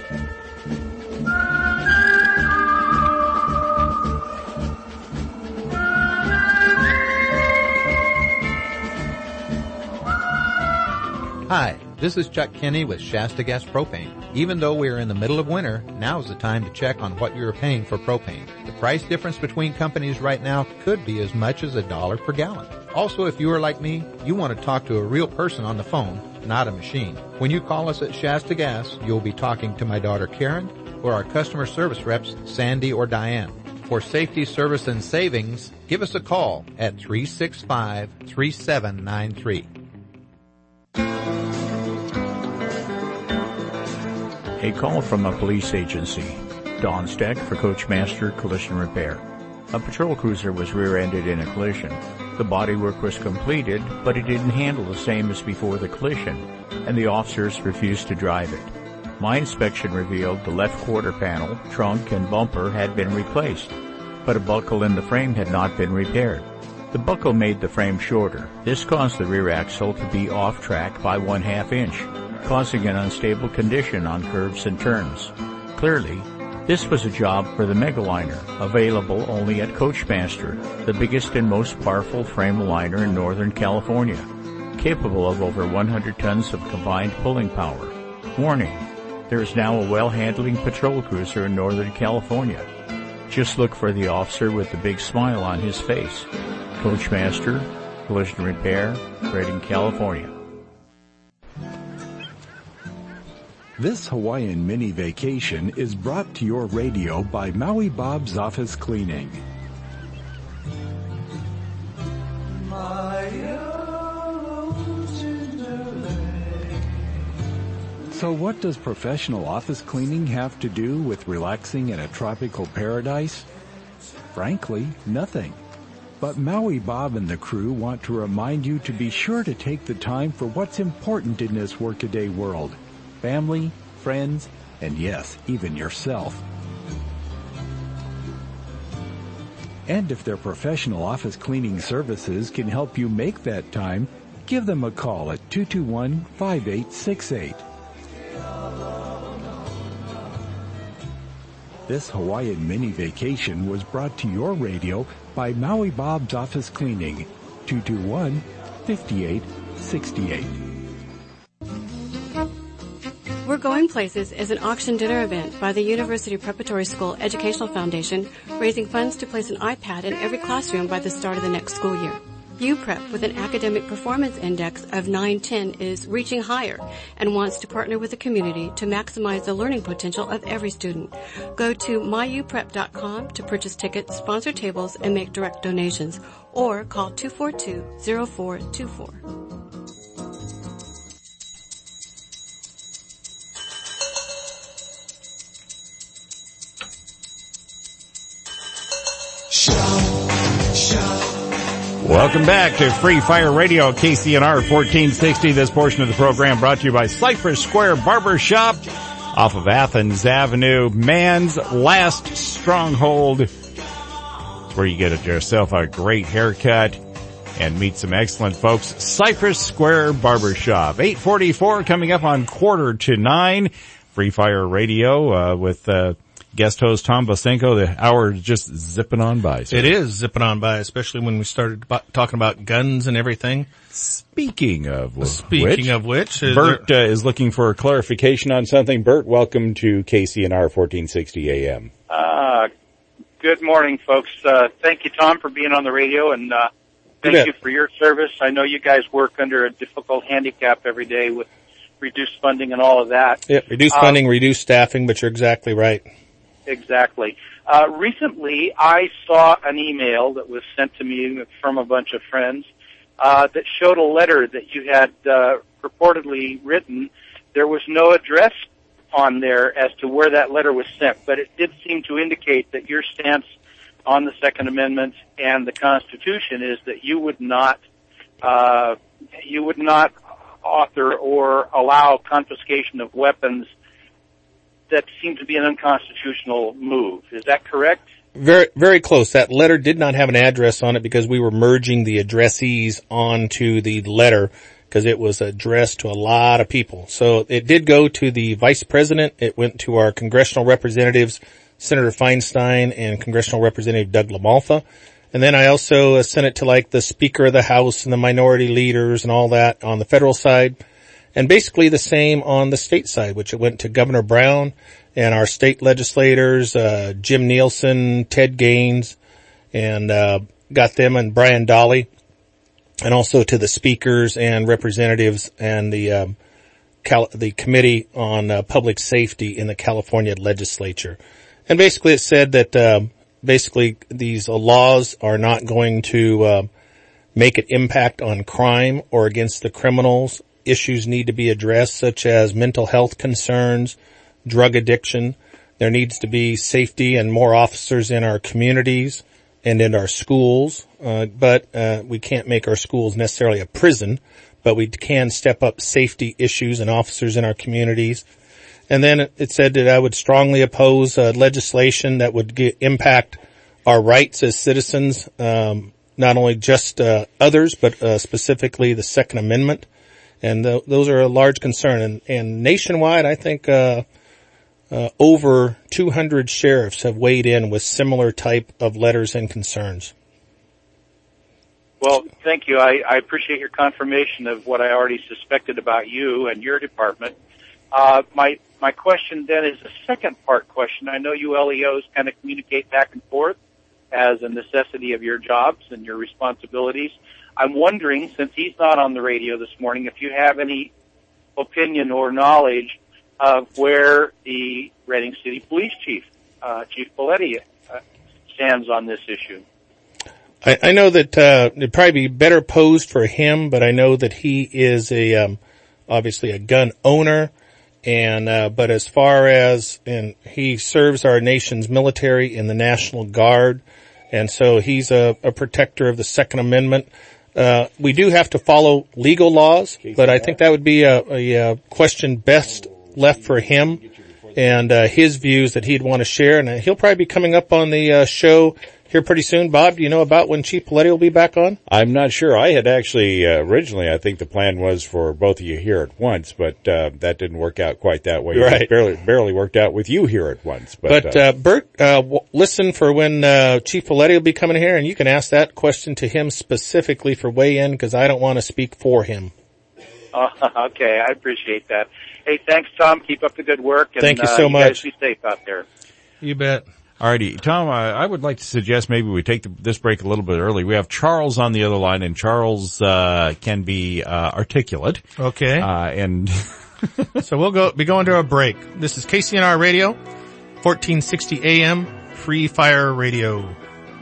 Speaker 8: Hi, this is Chuck Kinney with Shasta Gas Propane. Even though we are in the middle of winter, now's the time to check on what you're paying for propane. The price difference between companies right now could be as much as $1 per gallon. Also, if you are like me, you want to talk to a real person on the phone, not a machine. When you call us at Shasta Gas, you'll be talking to my daughter Karen or our customer service reps, Sandy or Diane. For safety, service, and savings, give us a call at 365-3793.
Speaker 10: A call from a police agency. Don Steck for Coachmaster Collision Repair. A patrol cruiser was rear-ended in a collision. The bodywork was completed, but it didn't handle the same as before the collision, and the officers refused to drive it. My inspection revealed the left quarter panel, trunk, and bumper had been replaced, but a buckle in the frame had not been repaired. The buckle made the frame shorter. This caused the rear axle to be off track by 1/2 inch. Causing an unstable condition on curves and turns. Clearly, this was a job for the Megaliner, available only at Coachmaster, the biggest and most powerful frame liner in Northern California, capable of over 100 tons of combined pulling power. Warning, there is now a well-handling patrol cruiser in Northern California. Just look for the officer with the big smile on his face. Coachmaster, Collision Repair, Redding, California.
Speaker 11: This Hawaiian mini vacation is brought to your radio by Maui Bob's Office Cleaning. So what does professional office cleaning have to do with relaxing in a tropical paradise? Frankly, nothing. But Maui Bob and the crew want to remind you to be sure to take the time for what's important in this workaday world. Family, friends, and yes, even yourself. And if their professional office cleaning services can help you make that time, give them a call at 221-5868. This Hawaiian mini vacation was brought to your radio by Maui Bob's Office Cleaning, 221-5868.
Speaker 12: We're Going Places is an auction dinner event by the University Preparatory School Educational Foundation, raising funds to place an iPad in every classroom by the start of the next school year. UPrep, with an academic performance index of 910, is reaching higher and wants to partner with the community to maximize the learning potential of every student. Go to myuprep.com to purchase tickets, sponsor tables, and make direct donations, or call 242-0424.
Speaker 5: Welcome back to Free Fire Radio, KCNR 1460. This portion of the program brought to you by Cypress Square Barber Shop off of Athens Avenue. Man's last stronghold. It's where you get yourself a great haircut and meet some excellent folks. Cypress Square Barber Shop. 8:44 coming up on 8:45. Free Fire Radio with guest host Tom Bosenko. The hour is just zipping on by.
Speaker 14: It is zipping on by, especially when we started talking about guns and everything.
Speaker 5: Speaking of which,
Speaker 14: Bert
Speaker 5: is looking for clarification on something. Bert, welcome to KCNR 1460 AM.
Speaker 13: Good morning, folks. Thank you, Tom, for being on the radio, and thank you for your service. I know you guys work under a difficult handicap every day with reduced funding and all of that.
Speaker 14: Yeah, reduced funding, reduced staffing, but you're exactly right.
Speaker 13: Exactly. Recently, I saw an email that was sent to me from a bunch of friends that showed a letter that you had purportedly written. There was no address on there as to where that letter was sent, but it did seem to indicate that your stance on the Second Amendment and the Constitution is that you would not author or allow confiscation of weapons that seemed to be an unconstitutional move. Is that correct?
Speaker 14: Very, very close. That letter did not have an address on it because we were merging the addressees onto the letter because it was addressed to a lot of people. So it did go to the vice president. It went to our congressional representatives, Senator Feinstein and Congressional Representative Doug LaMalfa. And then I also sent it to like the Speaker of the House and the minority leaders and all that on the federal side. And basically the same on the state side, which it went to Governor Brown and our state legislators, Jim Nielsen, Ted Gaines, and got them, and Brian Dolly, and also to the speakers and representatives and the Committee on Public Safety in the California legislature. And basically it said that basically these laws are not going to make an impact on crime or against the criminals. Issues need to be addressed, such as mental health concerns, drug addiction. There needs to be safety and more officers in our communities and in our schools. But we can't make our schools necessarily a prison, but we can step up safety issues and officers in our communities. And then it said that I would strongly oppose legislation that would impact our rights as citizens, not only just others, but specifically the Second Amendment. And those are a large concern. And nationwide, I think over 200 sheriffs have weighed in with similar type of letters and concerns.
Speaker 13: Well, thank you. I appreciate your confirmation of what I already suspected about you and your department. My question then is a second part question. I know you LEOs kind of communicate back and forth as a necessity of your jobs and your responsibilities. I'm wondering, since he's not on the radio this morning, if you have any opinion or knowledge of where the Redding City Police Chief, Chief Belletti, stands on this issue.
Speaker 14: I know that it'd probably be better posed for him, but I know that he is obviously a gun owner, and but as far as, and he serves our nation's military in the National Guard, And so he's a protector of the Second Amendment. We do have to follow legal laws, but I think that would be a question best left for him and his views that he'd want to share. And he'll probably be coming up on the show here pretty soon. Bob, do you know about when Chief Paletti will be back on?
Speaker 5: I'm not sure. I had actually, originally, I think the plan was for both of you here at once, but, that didn't work out quite that way.
Speaker 14: Right.
Speaker 5: It barely worked out with you here at once.
Speaker 14: But Bert, listen for when, Chief Paletti will be coming here, and you can ask that question to him specifically for weigh-in, because I don't want to speak for him.
Speaker 13: Okay, I appreciate that. Hey, thanks, Tom. Keep up the good work. And,
Speaker 14: thank you so much.
Speaker 13: Guys be safe out there.
Speaker 14: You bet.
Speaker 5: Alrighty, Tom, I would like to suggest maybe we take this break a little bit early. We have Charles on the other line, and Charles can be articulate.
Speaker 14: Okay.
Speaker 5: And
Speaker 14: so we'll be going to a break. This is KCNR Radio, 1460 AM, Free Fire Radio.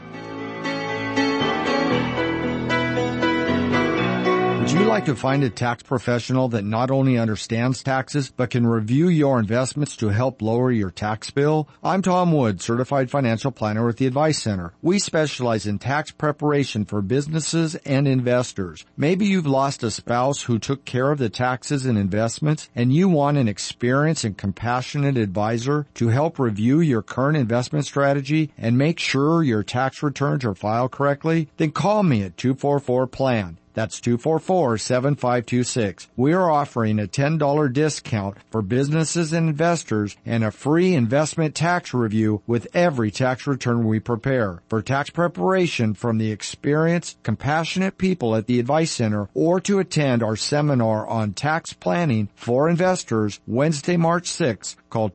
Speaker 18: Would you like to find a tax professional that not only understands taxes, but can review your investments to help lower your tax bill? I'm Tom Wood, Certified Financial Planner with the Advice Center. We specialize in tax preparation for businesses and investors. Maybe you've lost a spouse who took care of the taxes and investments, and you want an experienced and compassionate advisor to help review your current investment strategy and make sure your tax returns are filed correctly? Then call me at 244-PLAN. That's 244-7526. We are offering a $10 discount for businesses and investors and a free investment tax review with every tax return we prepare. For tax preparation from the experienced, compassionate people at the Advice Center, or to attend our seminar on tax planning for investors Wednesday, March 6th, call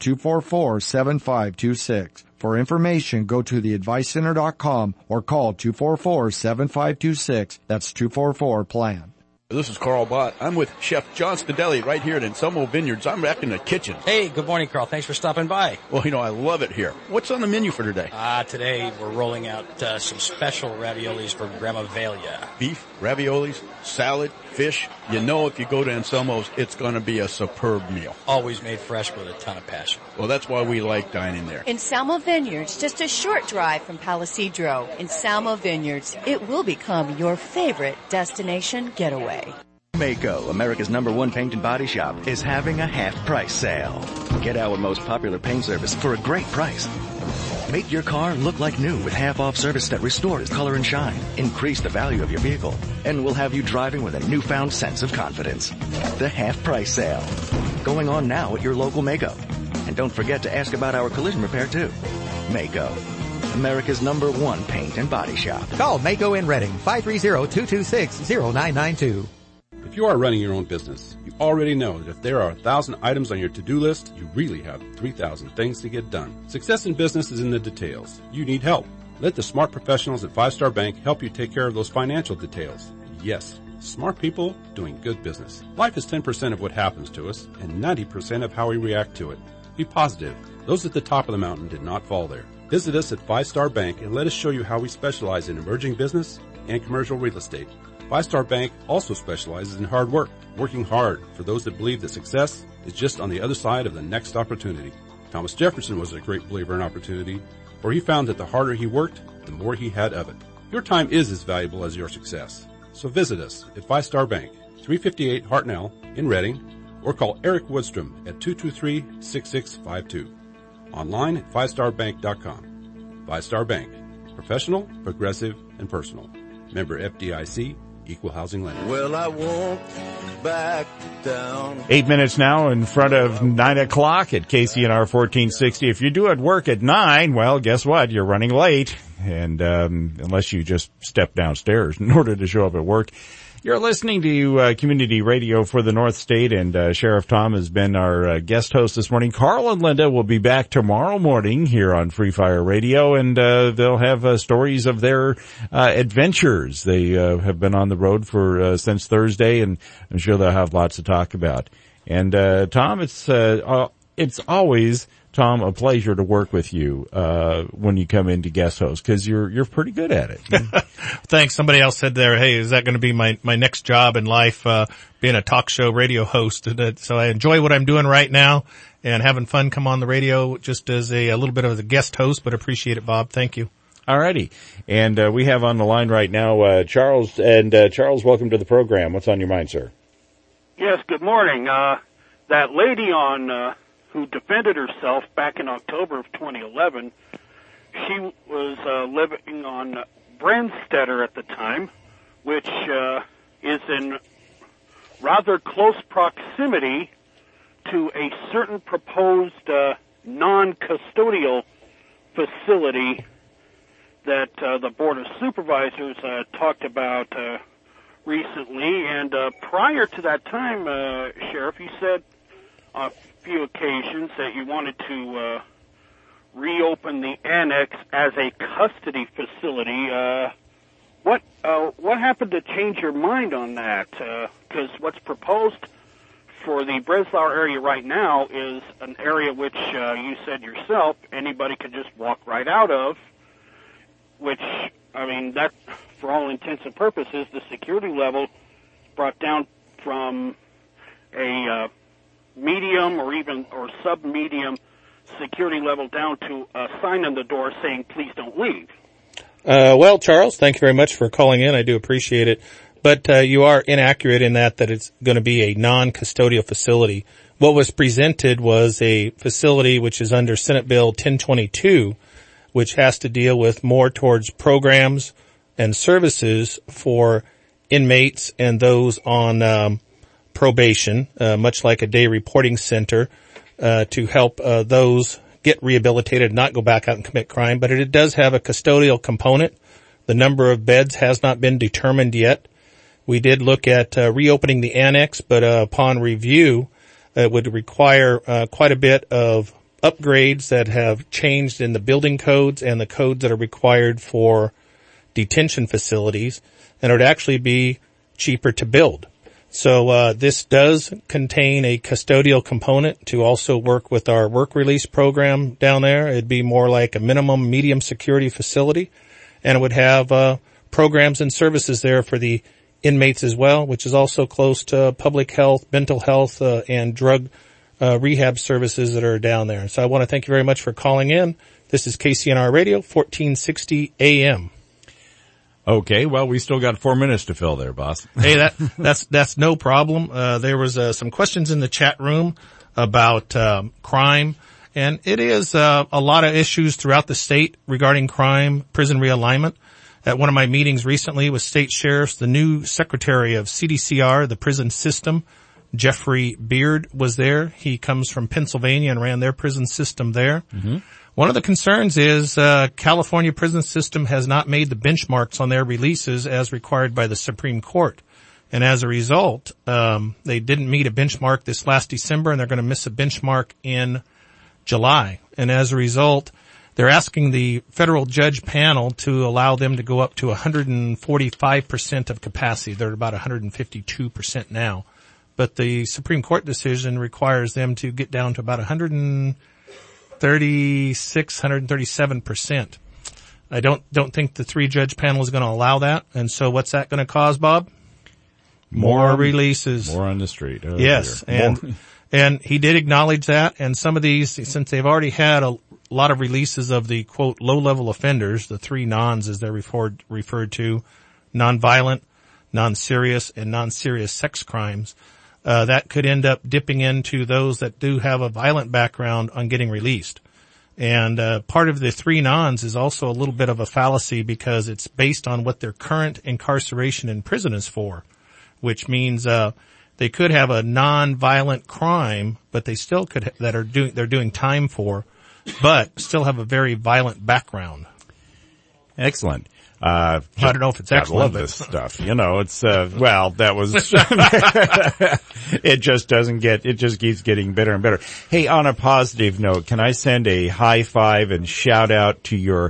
Speaker 18: 244-7526. For information, go to theadvicecenter.com or call 244-7526. That's 244-PLAN.
Speaker 19: This is Carl Bott. I'm with Chef John Stadelli right here at Anselmo Vineyards. I'm back in the kitchen.
Speaker 20: Hey, good morning, Carl. Thanks for stopping by.
Speaker 19: Well, I love it here. What's on the menu for today?
Speaker 20: Today we're rolling out some special raviolis from Grandma Velia.
Speaker 19: Beef, raviolis, salad, fish. If you go to Anselmo's, it's going to be a superb meal.
Speaker 20: Always made fresh with a ton of passion.
Speaker 19: Well, that's why we like dining there.
Speaker 21: Anselmo Vineyards, just a short drive from Palisadro. Anselmo Vineyards, it will become your favorite destination getaway.
Speaker 22: Maaco, America's #1 paint and body shop, is having a half-price sale. Get our most popular paint service for a great price. Make your car look like new with half-off service that restores color and shine. Increase the value of your vehicle, and we'll have you driving with a newfound sense of confidence. The half-price sale. Going on now at your local Maaco. And don't forget to ask about our collision repair, too. Maaco, America's #1 paint and body shop.
Speaker 23: Call Maaco in Reading, 530-226-0992.
Speaker 27: If you are running your own business, you already know that if there are 1,000 items on your to-do list, you really have 3,000 things to get done. Success in business is in the details. You need help. Let the smart professionals at Five Star Bank help you take care of those financial details. Yes, smart people doing good business. Life is 10% of what happens to us and 90% of how we react to it. Be positive. Those at the top of the mountain did not fall there. Visit us at Five Star Bank and let us show you how we specialize in emerging business and commercial real estate. Five Star Bank also specializes in hard work, working hard for those that believe that success is just on the other side of the next opportunity. Thomas Jefferson was a great believer in opportunity, for he found that the harder he worked, the more he had of it. Your time is as valuable as your success. So visit us at Five Star Bank, 358 Hartnell in Reading, or call Eric Woodstrom at 223-6652. Online at fivestarbank.com. Five Star Bank. Professional, progressive, and personal. Member FDIC. Equal housing lender.
Speaker 28: Well, I won't back down.
Speaker 5: 8 minutes now in front of 9 o'clock at KCNR 1460. If you do at work at 9, well, guess what? You're running late. And, unless you just step downstairs in order to show up at work. You're listening to Community Radio for the North State, and Sheriff Tom has been our guest host this morning. Carl and Linda will be back tomorrow morning here on Free Fire Radio, and they'll have stories of their adventures. They have been on the road for since Thursday, and I'm sure they'll have lots to talk about. And Tom, it's always, Tom, a pleasure to work with you when you come in to guest host, because you're pretty good at it.
Speaker 14: Thanks. Somebody else said there, hey, is that going to be my next job in life, being a talk show radio host? So I enjoy what I'm doing right now and having fun come on the radio just as a little bit of a guest host, but appreciate it, Bob. Thank you.
Speaker 5: Alrighty. And we have on the line right now Charles. And Charles, welcome to the program. What's on your mind, sir?
Speaker 2: Yes, good morning. That lady who defended herself back in October of 2011, she was living on Brandstetter at the time, which is in rather close proximity to a certain proposed non-custodial facility that the Board of Supervisors talked about recently. And prior to that time, Sheriff, you said on a few occasions that you wanted to reopen the annex as a custody facility. What happened to change your mind on that? Because what's proposed for the Breslau area right now is an area which you said yourself anybody could just walk right out of, which, I mean, that, for all intents and purposes, the security level brought down from a medium or sub-medium security level down to a sign on the door saying, please don't leave.
Speaker 14: Well, Charles, thank you very much for calling in. I do appreciate it. But you are inaccurate in that it's going to be a non-custodial facility. What was presented was a facility which is under Senate Bill 1022, which has to deal with more towards programs and services for inmates and those on probation, much like a day reporting center, to help those get rehabilitated and not go back out and commit crime. But it does have a custodial component. The number of beds has not been determined yet. We did look at reopening the annex, but upon review, it would require quite a bit of upgrades that have changed in the building codes and the codes that are required for detention facilities, and it would actually be cheaper to build. So this does contain a custodial component to also work with our work release program down there. It'd be more like a minimum medium security facility, and it would have programs and services there for the inmates as well, which is also close to public health, mental health, and drug rehab services that are down there. So I want to thank you very much for calling in. This is KCNR Radio, 1460 AM.
Speaker 5: Okay, well, we still got 4 minutes to fill there, boss.
Speaker 14: Hey, that's no problem. There was some questions in the chat room about crime, and it is a lot of issues throughout the state regarding crime, prison realignment. At one of my meetings recently with state sheriffs, the new secretary of CDCR, the prison system, Jeffrey Beard, was there. He comes from Pennsylvania and ran their prison system there. Mm-hmm. One of the concerns is California prison system has not made the benchmarks on their releases as required by the Supreme Court. And as a result, they didn't meet a benchmark this last December, and they're going to miss a benchmark in July. And as a result, they're asking the federal judge panel to allow them to go up to 145% of capacity. They're at about 152% now. But the Supreme Court decision requires them to get down to about 137%. I don't think the 3-judge panel is going to allow that. And so what's that going to cause, Bob? More releases.
Speaker 5: More on the street. Oh,
Speaker 14: yes. And he did acknowledge that. And some of these, since they've already had a lot of releases of the, quote, low-level offenders, the 3 nons as they're referred to, nonviolent, non-serious, and non-serious sex crimes, that could end up dipping into those that do have a violent background on getting released. And part of the 3 nons is also a little bit of a fallacy because it's based on what their current incarceration in prison is for, which means they could have a non-violent crime, but they still could they're doing time for, but still have a very violent background.
Speaker 5: Excellent.
Speaker 14: I don't know if it's excellent.
Speaker 5: I love this stuff. You know, it's, well, that was, it just keeps getting better and better. Hey, on a positive note, can I send a high five and shout out to your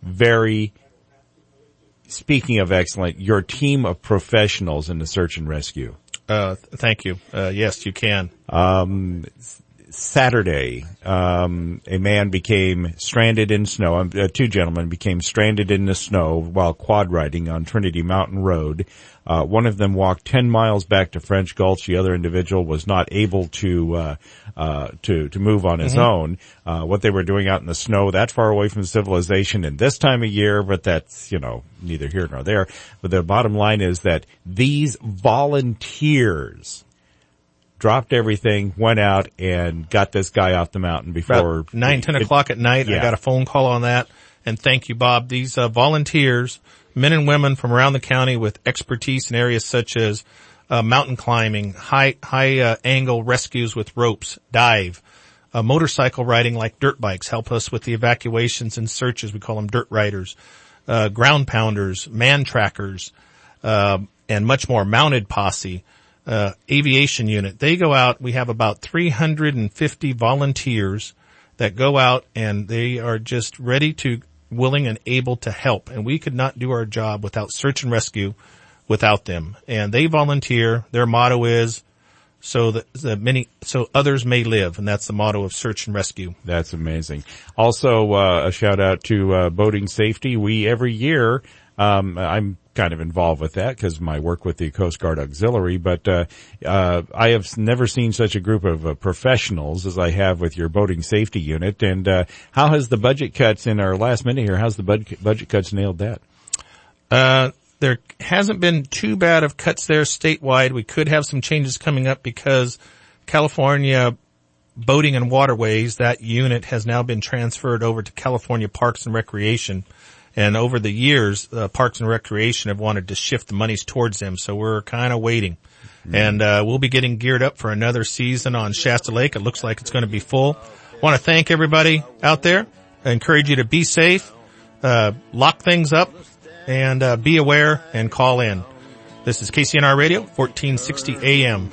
Speaker 5: speaking of excellent, your team of professionals in the search and rescue?
Speaker 14: Thank you. Yes, you can.
Speaker 5: Saturday, a man became stranded in snow. Two gentlemen became stranded in the snow while quad riding on Trinity Mountain Road. One of them walked 10 miles back to French Gulch. The other individual was not able to move on his own. What they were doing out in the snow that far away from civilization in this time of year, but that's, neither here nor there. But the bottom line is that these volunteers dropped everything, went out, and got this guy off the mountain before
Speaker 14: about 10 o'clock at night. Yeah. I got a phone call on that, and thank you, Bob. These volunteers, men and women from around the county with expertise in areas such as mountain climbing, high angle rescues with ropes, dive, motorcycle riding like dirt bikes, help us with the evacuations and searches. We call them dirt riders, ground pounders, man trackers, and much more, mounted posse. Aviation unit. They go out. We have about 350 volunteers that go out, and they are just willing and able to help. And we could not do our job without search and rescue without them. And they volunteer. Their motto is so others may live. And that's the motto of search and rescue.
Speaker 5: That's amazing. Also, a shout out to, boating safety. Every year, I'm kind of involved with that because my work with the Coast Guard Auxiliary, but I have never seen such a group of professionals as I have with your boating safety unit. And how has the budget cuts in our last minute here? How's the budget cuts nailed that?
Speaker 14: There hasn't been too bad of cuts there statewide. We could have some changes coming up because California Boating and Waterways, that unit has now been transferred over to California Parks and Recreation. And over the years, Parks and Recreation have wanted to shift the monies towards them, so we're kind of waiting. And we'll be getting geared up for another season on Shasta Lake. It looks like it's going to be full. I want to thank everybody out there. I encourage you to be safe, lock things up, and be aware and call in. This is KCNR Radio, 1460 AM.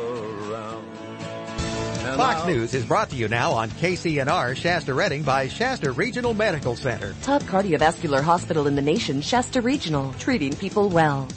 Speaker 1: Fox News is brought to you now on KCNR Shasta Redding by Shasta Regional Medical Center.
Speaker 3: Top cardiovascular hospital in the nation, Shasta Regional, treating people well.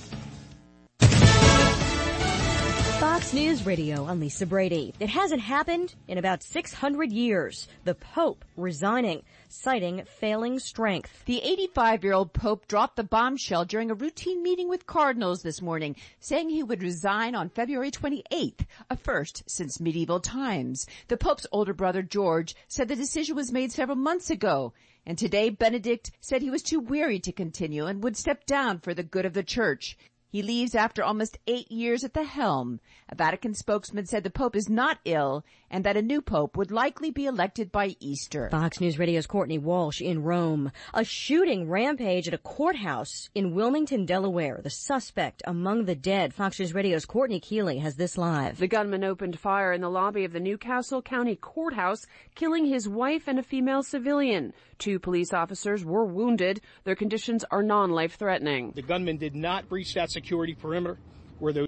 Speaker 4: Fox News Radio, I'm Lisa Brady. It hasn't happened in about 600 years. The Pope resigning, citing failing strength.
Speaker 6: The 85-year-old Pope dropped the bombshell during a routine meeting with cardinals this morning, saying he would resign on February 28th, a first since medieval times. The Pope's older brother, George, said the decision was made several months ago. And today, Benedict said he was too weary to continue and would step down for the good of the Church. He leaves after almost 8 years at the helm. A Vatican spokesman said the Pope is not ill and that a new Pope would likely be elected by Easter.
Speaker 4: Fox News Radio's Courtney Walsh in Rome. A shooting rampage at a courthouse in Wilmington, Delaware. The suspect among the dead. Fox News Radio's Courtney Keeley has this live.
Speaker 9: The gunman opened fire in the lobby of the Newcastle County Courthouse, killing his wife and a female civilian. 2 police officers were wounded. Their conditions are non-life-threatening.
Speaker 23: The gunman did not breach that security perimeter where those